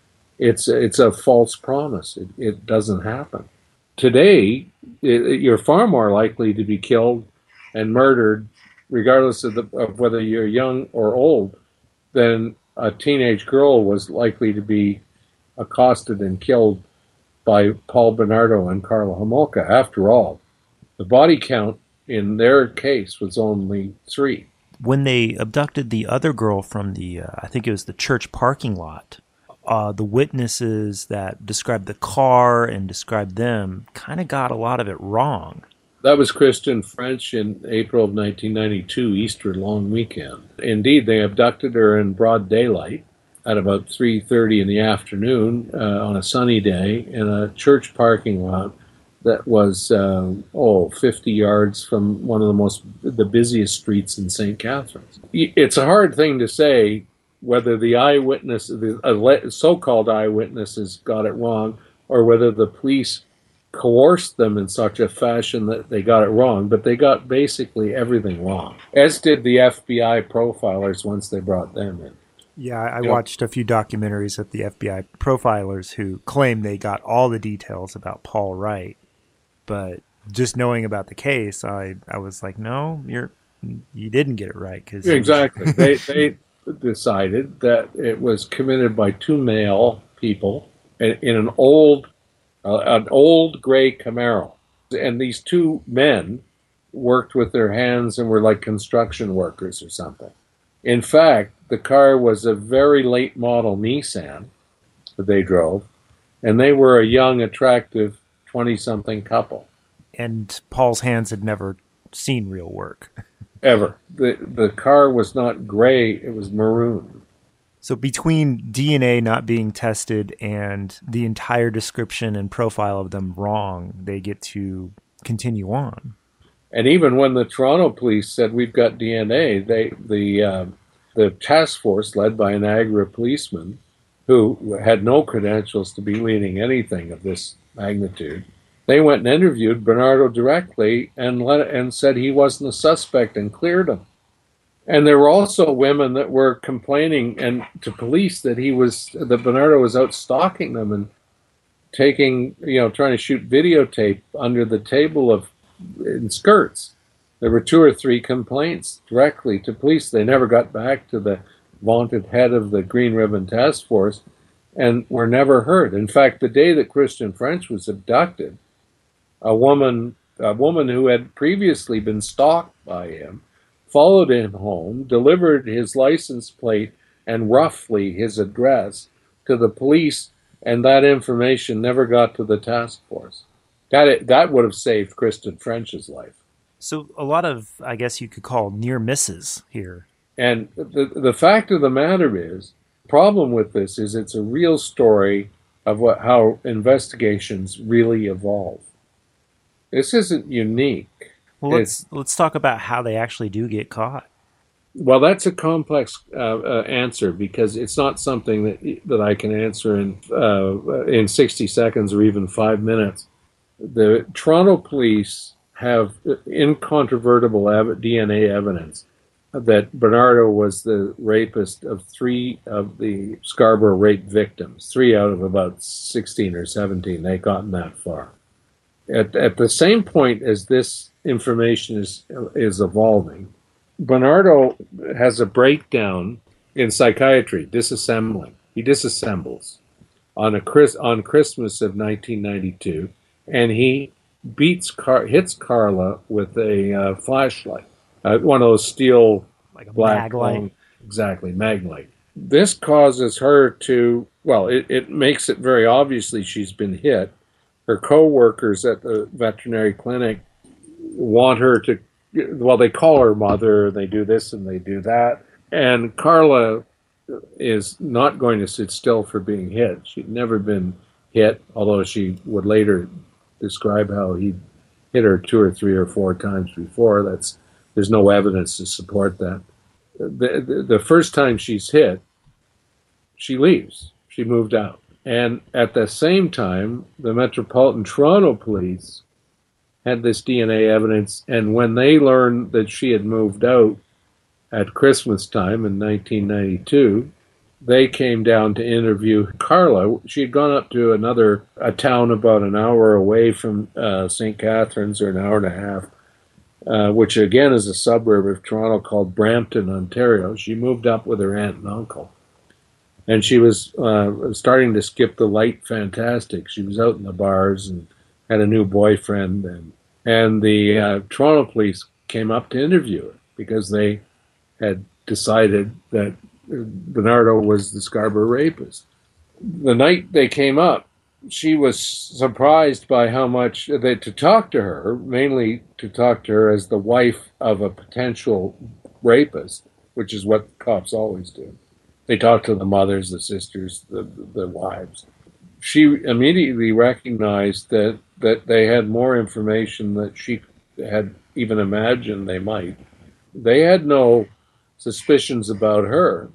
it's it's a false promise. It, it doesn't happen. Today, it, you're far more likely to be killed and murdered, regardless of, the, of whether you're young or old, than a teenage girl was likely to be accosted and killed by Paul Bernardo and Carla Homolka. After all, the body count in their case was only three. When they abducted the other girl from the, uh, I think it was the church parking lot, uh, the witnesses that described the car and described them kind of got a lot of it wrong. That was Kristen French in April of nineteen ninety-two, Easter long weekend. Indeed, they abducted her in broad daylight at about three thirty in the afternoon uh, on a sunny day in a church parking lot that was, uh, oh, fifty yards from one of the most, the busiest streets in Saint Catharines. It's a hard thing to say whether the eyewitness, the so-called eyewitnesses got it wrong, or whether the police coerced them in such a fashion that they got it wrong, but they got basically everything wrong, as did the F B I profilers once they brought them in. Yeah, I Yep. watched a few documentaries of the F B I profilers who claim they got all the details about Paul Wright, but just knowing about the case, I, I was like, no, you're you didn't get it right. Cause Exactly. they, they decided that it was committed by two male people in, in an old uh, an old gray Camaro. And these two men worked with their hands and were like construction workers or something. In fact, the car was a very late model Nissan that they drove, and they were a young, attractive twenty-something couple. And Paul's hands had never seen real work. Ever. The, the car was not gray, it was maroon. So between D N A not being tested and the entire description and profile of them wrong, they get to continue on. And even when the Toronto police said we've got D N A, they the uh, the task force, led by a Niagara policeman who had no credentials to be leading anything of this magnitude, they went and interviewed Bernardo directly and let, and said he wasn't a suspect and cleared him. And there were also women that were complaining and to police that he was that Bernardo was out stalking them and taking, you know, trying to shoot videotape under the table of in skirts. There were two or three complaints directly to police. They never got back to the vaunted head of the Green Ribbon Task Force and were never heard. In fact, the day that Christian French was abducted, a woman, a woman who had previously been stalked by him, followed him home, delivered his license plate and roughly his address to the police, and that information never got to the task force. That, that would have saved Christian French's life. So a lot of, I guess you could call near misses here. And the the fact of the matter is, the problem with this is it's a real story of what how investigations really evolve. This isn't unique. Well, let's it's, let's talk about how they actually do get caught. Well, that's a complex uh, uh, answer because it's not something that that I can answer in uh, in sixty seconds or even five minutes. The Toronto police have incontrovertible ev- D N A evidence that Bernardo was the rapist of three of the Scarborough rape victims, three out of about sixteen or seventeen. They'd gotten that far. At, at the same point as this information is is evolving, Bernardo has a breakdown in psychiatry, disassembling. He disassembles on a Chris, on Christmas of nineteen ninety-two, and he beats Car- hits Carla with a uh, flashlight, uh, one of those steel like a black mag light. Long, exactly, Maglite. This causes her to well, it, it makes it very obviously she's been hit. Her co-workers at the veterinary clinic want her to, well, they call her mother, they do this and they do that. And Carla is not going to sit still for being hit. She'd never been hit, although she would later describe how he hit her two or three or four times before. That's there's no evidence to support that. The, the, the first time she's hit, she leaves. She moved out. And at the same time, the Metropolitan Toronto Police had this D N A evidence, and when they learned that she had moved out at Christmas time in nineteen ninety-two, they came down to interview Carla. She had gone up to another a town about an hour away from uh, Saint Catharines, or an hour and a half, uh, which again is a suburb of Toronto called Brampton, Ontario. She moved up with her aunt and uncle. And she was uh, starting to skip the light fantastic. She was out in the bars and had a new boyfriend. And, and the uh, Toronto police came up to interview her because they had decided that Bernardo was the Scarborough rapist. The night they came up, she was surprised by how much they to talk to her, mainly to talk to her as the wife of a potential rapist, which is what cops always do. They talk to the mothers, the sisters, the the wives. She immediately recognized that, that they had more information that she had even imagined they might. They had no suspicions about her,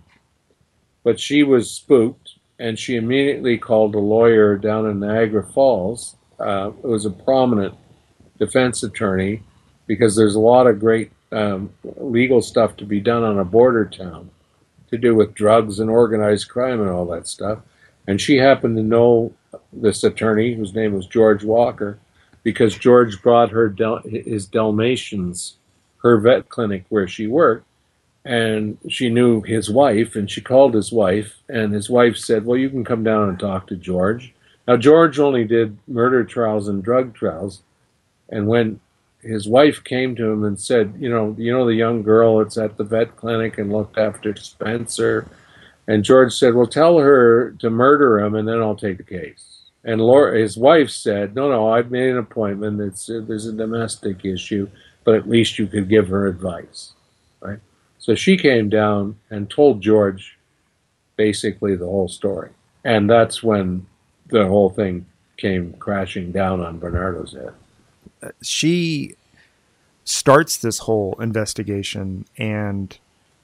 but she was spooked, and she immediately called a lawyer down in Niagara Falls. Uh, it was a prominent defense attorney, because there's a lot of great um, legal stuff to be done on a border town to do with drugs and organized crime and all that stuff. And she happened to know this attorney, whose name was George Walker, because George brought her Del- his Dalmatians, her vet clinic where she worked, and she knew his wife, and she called his wife, and his wife said, well, you can come down and talk to George. Now, George only did murder trials and drug trials, and when his wife came to him and said, you know, you know the young girl that's at the vet clinic and looked after Spencer? And George said, well, tell her to murder him, and then I'll take the case. And Laura, his wife said, no, no, I've made an appointment. It's, uh, there's a domestic issue, but at least you could give her advice, right? So she came down and told George basically the whole story. And that's when the whole thing came crashing down on Bernardo's head. She starts this whole investigation, and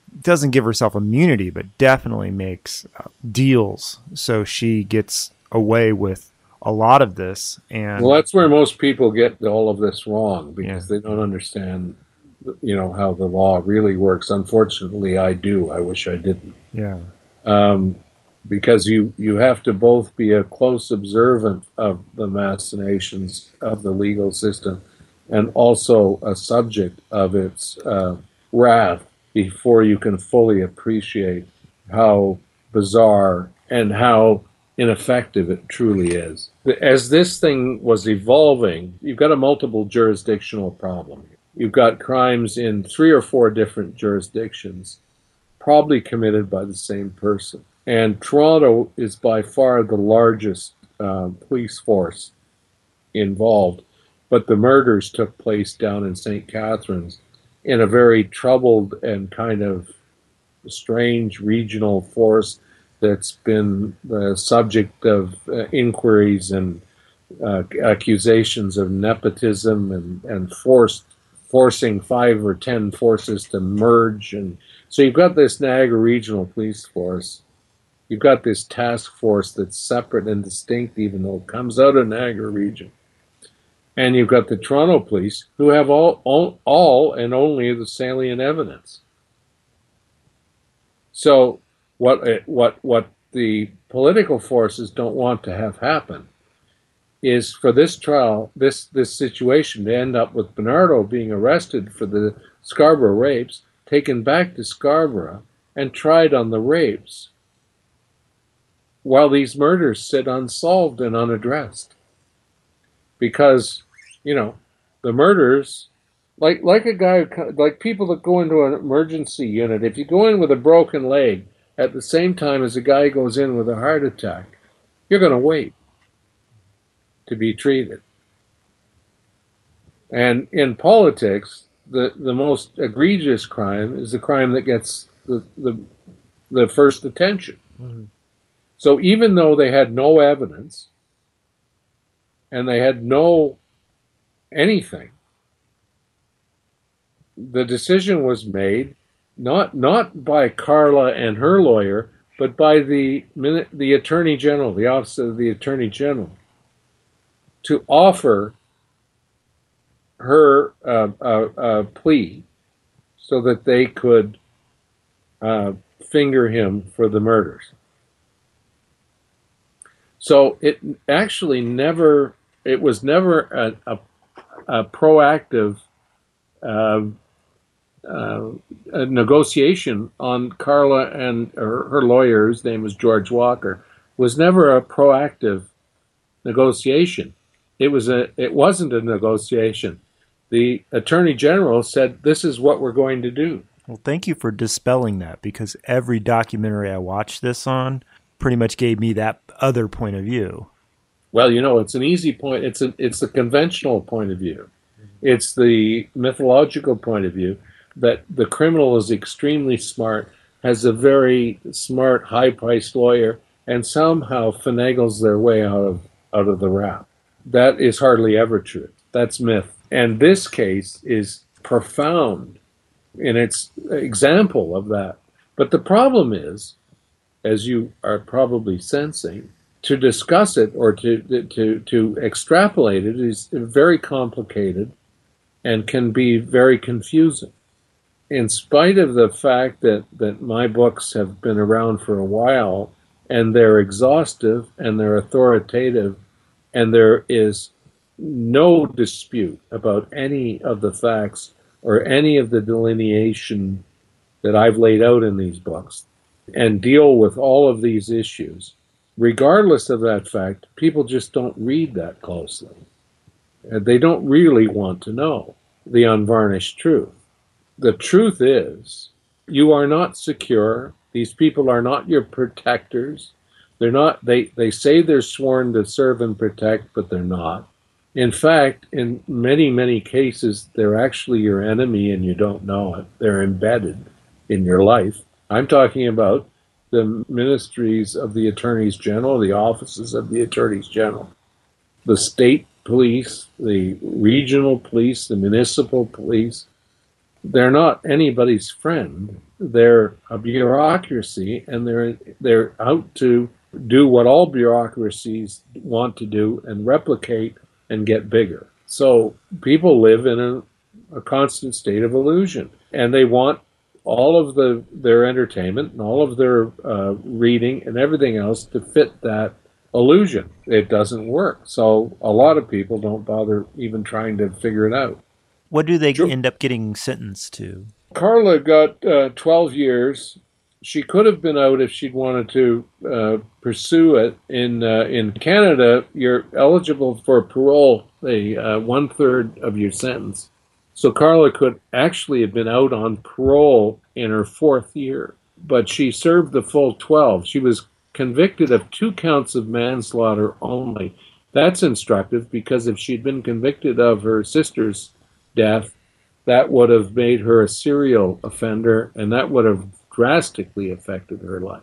doesn't give herself immunity, but definitely makes uh, deals so she gets away with a lot of this. And well, that's where most people get all of this wrong, because Yeah. they don't understand, you know, how the law really works. Unfortunately, I do. I wish I didn't. yeah, Um, because you, you have to both be a close observant of the machinations of the legal system and also a subject of its uh, wrath before you can fully appreciate how bizarre and how ineffective it truly is. As this thing was evolving, you've got a multiple jurisdictional problem. You've got crimes in three or four different jurisdictions, probably committed by the same person. And Toronto is by far the largest uh, police force involved, but the murders took place down in Saint Catharines in a very troubled and kind of strange regional force that's been the subject of uh, inquiries and uh, accusations of nepotism and, and forced forcing five or ten forces to merge. And so you've got this Niagara Regional Police Force. You've got this task force that's separate and distinct, even though it comes out of Niagara Region. And you've got the Toronto Police, who have all, all, all and only the salient evidence. So what what what the political forces don't want to have happen is for this trial, this this situation to end up with Bernardo being arrested for the Scarborough rapes, taken back to Scarborough, and tried on the rapes, while these murders sit unsolved and unaddressed. Because, you know, the murders, like like a guy, like people that go into an emergency unit, if you go in with a broken leg at the same time as a guy goes in with a heart attack, you're going to wait to be treated. And in politics, the, the most egregious crime is the crime that gets the, the, the first attention. Mm-hmm. So even though they had no evidence and they had no anything, the decision was made not not by Carla and her lawyer, but by the the Attorney General, the Office of the Attorney General, to offer her uh, a, a plea so that they could uh, finger him for the murders. So it actually never, it was never a, a, a proactive uh, uh, a negotiation on Carla and her, her lawyer, whose name was George Walker, was never a proactive negotiation. It was a, it wasn't a negotiation. The Attorney General said, this is what we're going to do. Well, thank you for dispelling that, because every documentary I watched this on pretty much gave me that other point of view. Well, you know, it's an easy point. It's a, it's the conventional point of view. It's the mythological point of view that the criminal is extremely smart, has a very smart, high-priced lawyer, and somehow finagles their way out of out of the rap. That is hardly ever true. That's myth. And this case is profound in its example of that. But the problem is, as you are probably sensing, to discuss it or to to to extrapolate it is very complicated and can be very confusing. In spite of the fact that, that my books have been around for a while and they're exhaustive and they're authoritative and there is no dispute about any of the facts or any of the delineation that I've laid out in these books and deal with all of these issues, regardless of that fact, people just don't read that closely. They don't really want to know the unvarnished truth. The truth is, you are not secure. These people are not your protectors. They're not, they, they say they're sworn to serve and protect, but they're not. In fact, in many, many cases, they're actually your enemy and you don't know it. They're embedded in your life. I'm talking about the ministries of the attorneys general, the offices of the attorneys general, the state police, the regional police, the municipal police, they're not anybody's friend. They're a bureaucracy, and they're they're out to do what all bureaucracies want to do and replicate and get bigger. So people live in a, a constant state of illusion, and they want all of the their entertainment and all of their uh, reading and everything else to fit that illusion. It doesn't work. So a lot of people don't bother even trying to figure it out. What do they Sure. end up getting sentenced to? Carla got uh, twelve years. She could have been out if she'd wanted to uh, pursue it. In uh, in Canada, you're eligible for parole, a uh, one third of your sentence. So Carla could actually have been out on parole in her fourth year, but she served the full twelve. She was convicted of two counts of manslaughter only. That's instructive, because if she'd been convicted of her sister's death, that would have made her a serial offender, and that would have drastically affected her life.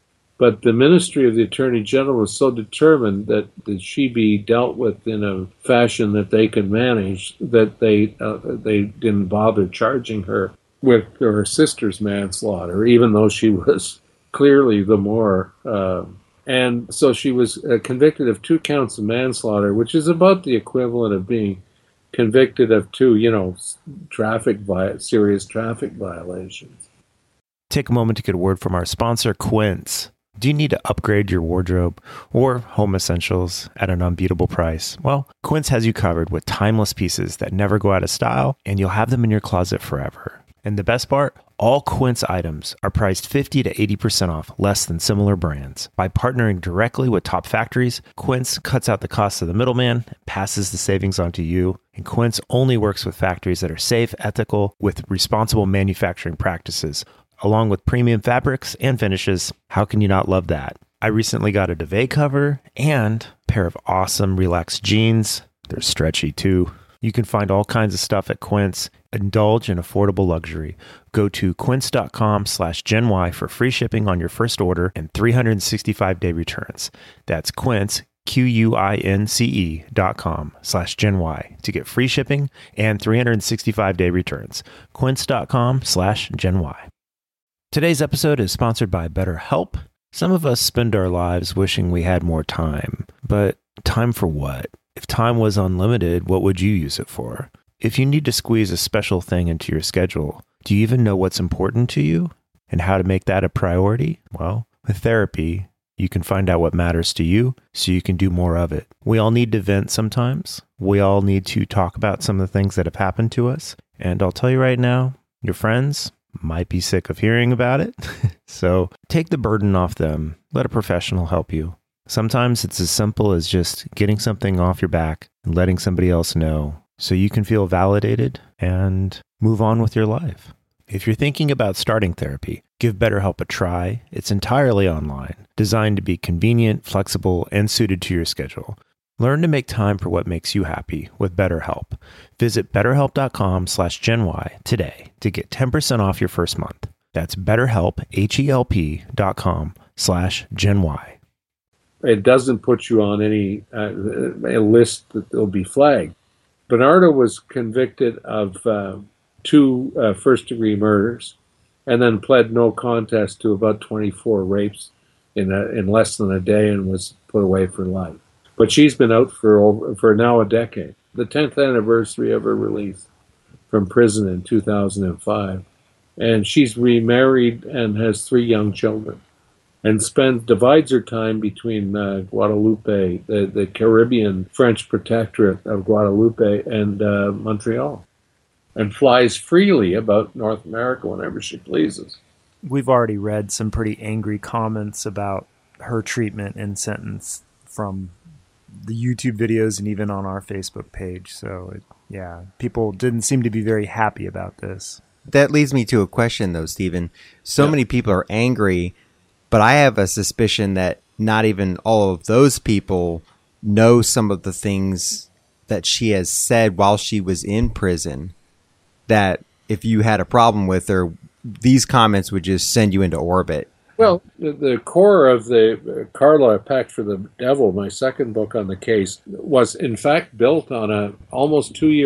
But the Ministry of the Attorney General was so determined that, that she be dealt with in a fashion that they could manage, that they uh, they didn't bother charging her with her sister's manslaughter, even though she was clearly the more. Uh, and so she was uh, convicted of two counts of manslaughter, which is about the equivalent of being convicted of two, you know, traffic vi- serious traffic violations. Take a moment to get a word from our sponsor, Quince. Do you need to upgrade your wardrobe or home essentials at an unbeatable price? Well, Quince has you covered with timeless pieces that never go out of style, and you'll have them in your closet forever. And the best part? All Quince items are priced fifty to eighty percent off less than similar brands. By partnering directly with top factories, Quince cuts out the cost of the middleman and passes the savings on to you. And Quince only works with factories that are safe, ethical, with responsible manufacturing practices, along with premium fabrics and finishes. How can you not love that? I recently got a duvet cover and a pair of awesome relaxed jeans. They're stretchy too. You can find all kinds of stuff at Quince. Indulge in affordable luxury. Go to quince.com slash Gen Y for free shipping on your first order and three hundred sixty-five day returns. That's Quince, Q U I N C E dot com slash Gen Y to get free shipping and three hundred sixty-five day returns. Quince.com slash Gen Y. Today's episode is sponsored by BetterHelp. Some of us spend our lives wishing we had more time, but time for what? If time was unlimited, what would you use it for? If you need to squeeze a special thing into your schedule, do you even know what's important to you and how to make that a priority? Well, with therapy, you can find out what matters to you so you can do more of it. We all need to vent sometimes. We all need to talk about some of the things that have happened to us. And I'll tell you right now, your friends might be sick of hearing about it. So take the burden off them. Let a professional help you. Sometimes it's as simple as just getting something off your back and letting somebody else know so you can feel validated and move on with your life. If you're thinking about starting therapy, give BetterHelp a try. It's entirely online, designed to be convenient, flexible, and suited to your schedule. Learn to make time for what makes you happy with BetterHelp. Visit betterhelp.com slash Gen Y today to get ten percent off your first month. That's betterhelp, H-E-L-P dot com slash Gen Y. It doesn't put you on any uh, a list that will be flagged. Bernardo was convicted of uh, two uh, first-degree murders and then pled no contest to about twenty-four rapes in a, in less than a day and was put away for life. But she's been out for over, for now a decade. The tenth anniversary of her release from prison in two thousand five. And she's remarried and has three young children and spends divides her time between uh, Guadeloupe, the, the Caribbean French protectorate of Guadeloupe, and uh, Montreal, and flies freely about North America whenever she pleases. We've already read some pretty angry comments about her treatment and sentence from the YouTube videos and even on our Facebook page. So, it, yeah, people didn't seem to be very happy about this. That leads me to a question, though, Stephen. So yeah. many people are angry, but I have a suspicion that not even all of those people know some of the things that she has said while she was in prison, that if you had a problem with her, these comments would just send you into orbit. Well, the, the core of the uh, Carla, A Pact for the Devil, my second book on the case, was in fact built on a almost two-year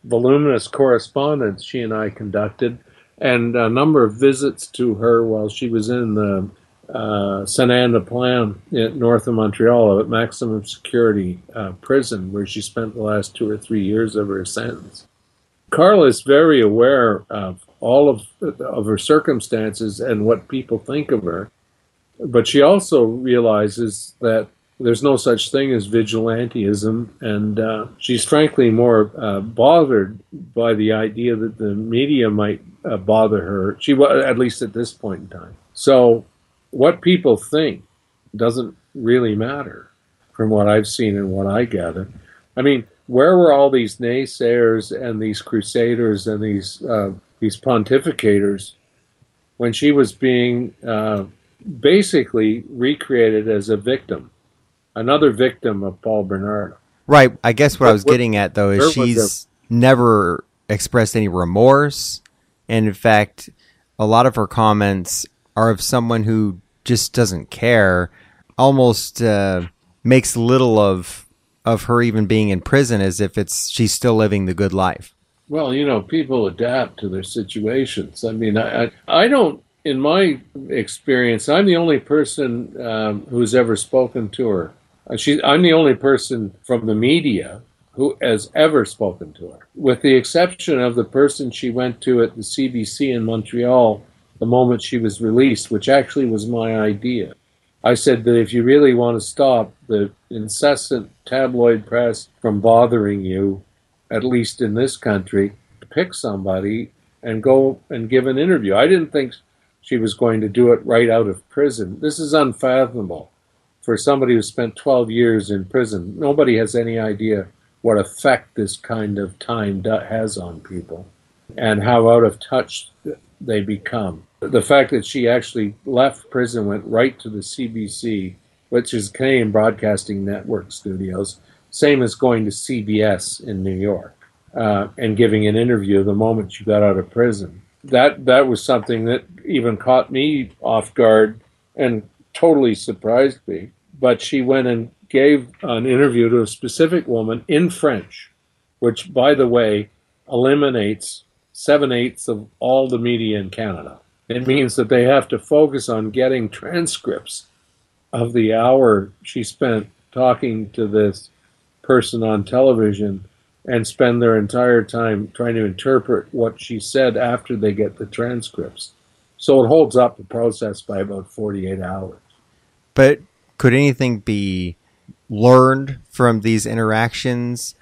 voluminous correspondence she and I conducted, and a number of visits to her while she was in the uh, Saint-Anne-de-Plan north of Montreal at maximum security uh, prison, where she spent the last two or three years of her sentence. Carla is very aware of all of, of her circumstances and what people think of her, but she also realizes that there's no such thing as vigilantism, and uh, she's frankly more uh, bothered by the idea that the media might uh, bother her. She was, at least at this point in time. So what people think doesn't really matter, from what I've seen and what I gather. I mean, where were all these naysayers and these crusaders and these uh, these pontificators when she was being uh, basically recreated as a victim? Another victim of Paul Bernardo. Right. I guess what, what I was getting at, though, is she's a, never expressed any remorse. And in fact, a lot of her comments are of someone who just doesn't care, almost uh, makes little of of her even being in prison, as if it's she's still living the good life. Well, you know, people adapt to their situations. I mean, I, I, I don't, in my experience, I'm the only person um, who's ever spoken to her. She, I'm the only person from the media who has ever spoken to her, with the exception of the person she went to at the C B C in Montreal the moment she was released, which actually was my idea. I said that if you really want to stop the incessant tabloid press from bothering you, at least in this country, pick somebody and go and give an interview. I didn't think she was going to do it right out of prison. This is unfathomable. For somebody who spent twelve years in prison, nobody has any idea what effect this kind of time do- has on people and how out of touch they become. The fact that she actually left prison, went right to the C B C, which is Canadian Broadcasting Network Studios, same as going to C B S in New York, uh, and giving an interview the moment she got out of prison. That that was something that even caught me off guard and totally surprised me. But she went and gave an interview to a specific woman in French, which, by the way, eliminates seven-eighths of all the media in Canada. It means that they have to focus on getting transcripts of the hour she spent talking to this person on television and spend their entire time trying to interpret what she said after they get the transcripts. So it holds up the process by about forty-eight hours. But could anything be learned from these interactions,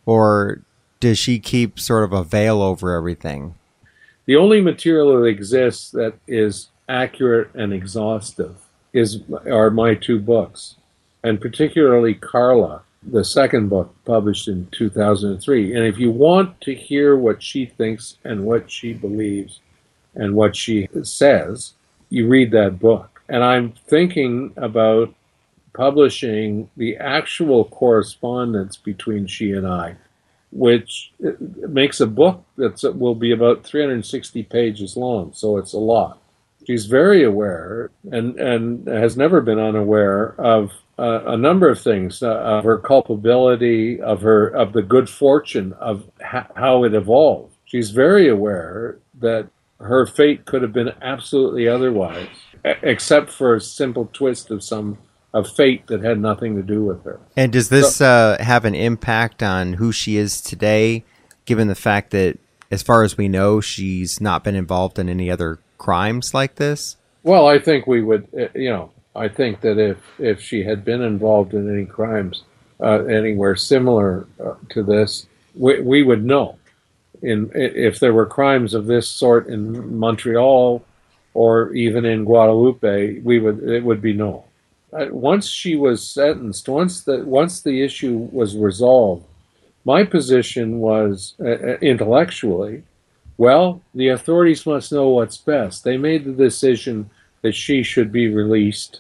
or does she keep sort of a veil over everything? The only material that exists that is accurate and exhaustive is are my two books, and particularly Carla, the second book published in two thousand three. And if you want to hear what she thinks and what she believes and what she says, you read that book. And I'm thinking about publishing the actual correspondence between she and I, which makes a book that will be about three hundred sixty pages long, so it's a lot. She's very aware and, and has never been unaware of uh, a number of things, uh, of her culpability, of her of the good fortune of ha- how it evolved. She's very aware that her fate could have been absolutely otherwise, except for a simple twist of some of fate that had nothing to do with her. And does this so, uh, have an impact on who she is today, given the fact that, as far as we know, she's not been involved in any other crimes like this? Well, I think we would, you know, I think that if, if she had been involved in any crimes uh, anywhere similar uh, to this, we, we would know. In if there were crimes of this sort in Montreal or even in Guadalupe, we would it would be known. Once she was sentenced, once the once the issue was resolved, my position was uh, intellectually, well, the authorities must know what's best. They made the decision that she should be released,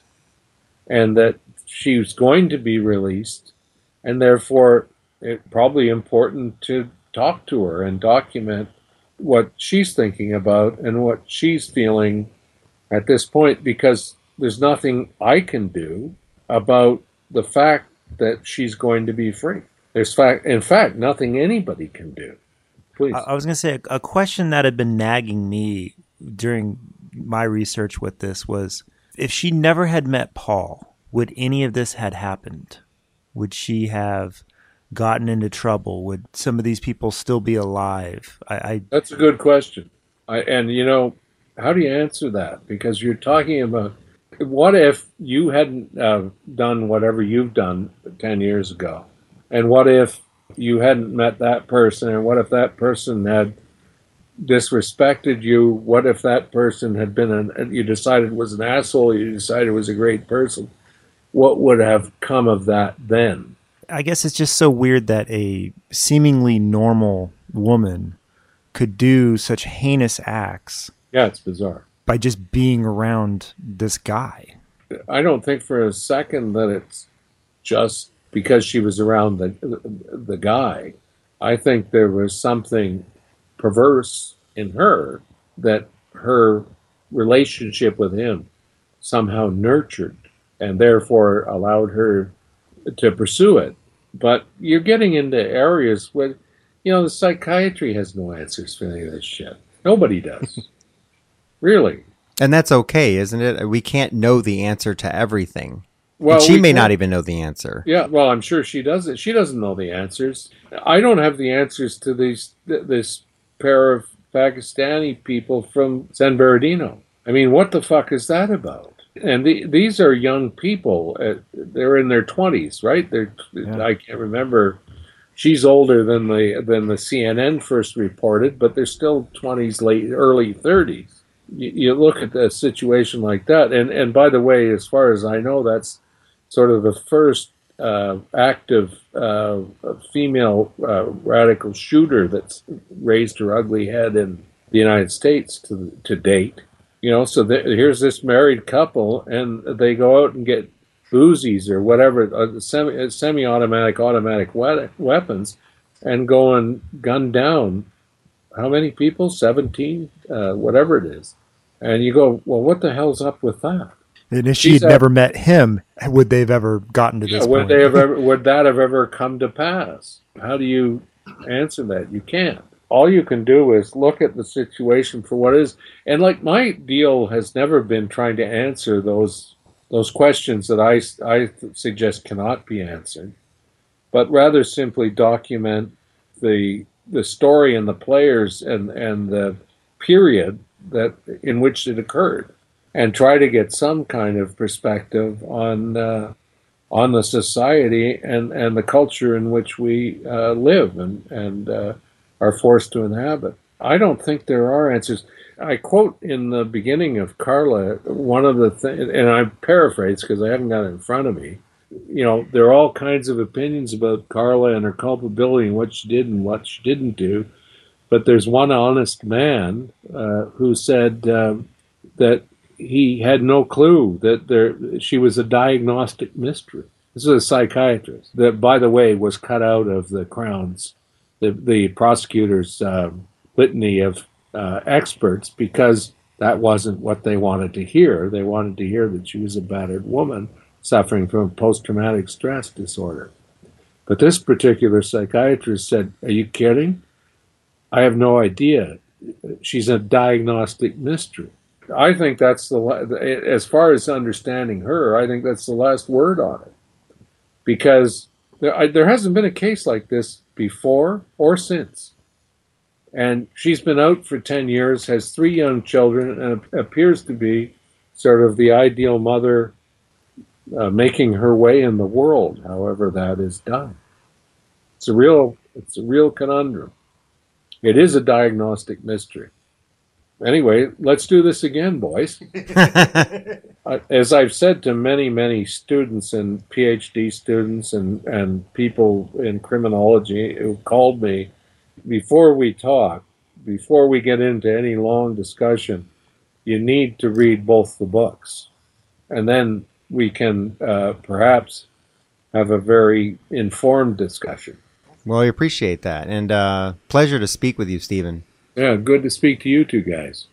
and that she was going to be released, and therefore it's probably important to talk to her and document what she's thinking about and what she's feeling at this point, because there's nothing I can do about the fact that she's going to be free. There's fact, in fact, nothing anybody can do. please. I, I was going to say a, a question that had been nagging me during my research with this was, if she never had met Paul, would any of this had happened? Would she have gotten into trouble? Would some of these people still be alive? I, I That's a good question. I, and, you know, how do you answer that? Because you're talking about, what if you hadn't uh, done whatever you've done ten years ago? And what if you hadn't met that person? And what if that person had disrespected you? What if that person had been an, you decided was an asshole, you decided was a great person? What would have come of that then? I guess it's just so weird that a seemingly normal woman could do such heinous acts. Yeah, it's bizarre. By just being around this guy. I don't think for a second that it's just because she was around the the guy. I think there was something perverse in her that her relationship with him somehow nurtured and therefore allowed her to pursue it. But you're getting into areas where, you know, the psychiatry has no answers for any of this shit. Nobody does. Really. And that's okay, isn't it? We can't know the answer to everything. Well, and she we may can't. not even know the answer. Yeah, well, I'm sure she doesn't. She doesn't know the answers. I don't have the answers to these this pair of Pakistani people from San Bernardino. I mean, what the fuck is that about? And the, these are young people. Uh, they're in their twenties, right? They're. Yeah. I can't remember. She's older than the than the C N N first reported, but they're still twenties, late early thirties. You, you look at a situation like that, and and by the way, as far as I know, that's sort of the first uh, active uh, female uh, radical shooter that's raised her ugly head in the United States to to date. You know, so the, here's this married couple, and they go out and get Uzis or whatever, uh, semi, semi-automatic, automatic we- weapons, and go and gun down how many people? seventeen, uh, whatever it is. And you go, well, what the hell's up with that? And if she had never met him, would they have ever gotten to this yeah, would point? They have ever, would that have ever come to pass? How do you answer that? You can't. All you can do is look at the situation for what it is. And like, my deal has never been trying to answer those those questions that I, I suggest cannot be answered, but rather simply document the the story and the players and, and the period that in which it occurred, and try to get some kind of perspective on uh, on the society and, and the culture in which we uh, live and, and uh, are forced to inhabit. I don't think there are answers. I quote in the beginning of Carla, one of the things, and I paraphrase because I haven't got it in front of me, you know, there are all kinds of opinions about Carla and her culpability and what she did and what she didn't do. But there's one honest man uh, who said uh, that he had no clue that there she was a diagnostic mystery. This is a psychiatrist that, by the way, was cut out of the Crown's, the, the prosecutor's uh, litany of uh, experts, because that wasn't what they wanted to hear. They wanted to hear that she was a battered woman suffering from post-traumatic stress disorder. But this particular psychiatrist said, "Are you kidding? I have no idea. She's a diagnostic mystery." I think that's the, as far as understanding her, I think that's the last word on it. Because there, I, there hasn't been a case like this before or since. And she's been out for ten years, has three young children, and appears to be sort of the ideal mother, uh, making her way in the world, however that is done. It's a real, it's a real conundrum. It is a diagnostic mystery. Anyway, let's do this again, boys. As I've said to many, many students and PhD students and, and people in criminology who called me, before we talk, before we get into any long discussion, you need to read both the books. And then we can uh, perhaps have a very informed discussion. Well, I appreciate that. And uh, pleasure to speak with you, Stephen. Yeah, good to speak to you two guys.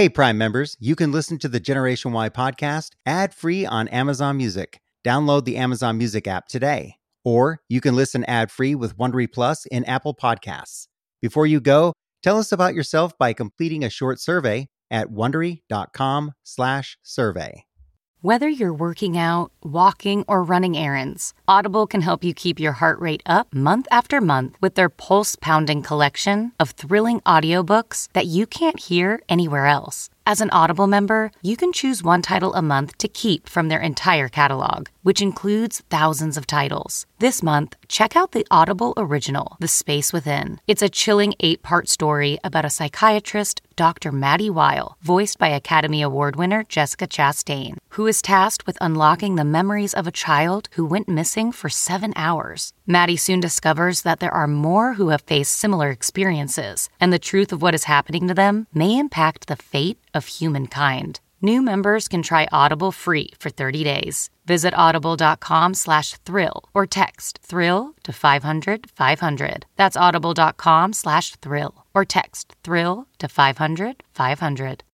Hey, Prime members, you can listen to the Generation Y podcast ad-free on Amazon Music. Download the Amazon Music app today. Or you can listen ad-free with Wondery Plus in Apple Podcasts. Before you go, tell us about yourself by completing a short survey at Wondery.com slash survey. Whether you're working out, walking, or running errands, Audible can help you keep your heart rate up month after month with their pulse-pounding collection of thrilling audiobooks that you can't hear anywhere else. As an Audible member, you can choose one title a month to keep from their entire catalog, which includes thousands of titles. This month, check out the Audible original, The Space Within. It's a chilling eight-part story about a psychiatrist, Doctor Maddie Weil, voiced by Academy Award winner Jessica Chastain, who is tasked with unlocking the memories of a child who went missing for seven hours. Maddie soon discovers that there are more who have faced similar experiences, and the truth of what is happening to them may impact the fate of humankind. New members can try Audible free for thirty days. Visit audible.com slash thrill or text thrill to five hundred five hundred. That's audible.com slash thrill or text thrill to five hundred five hundred.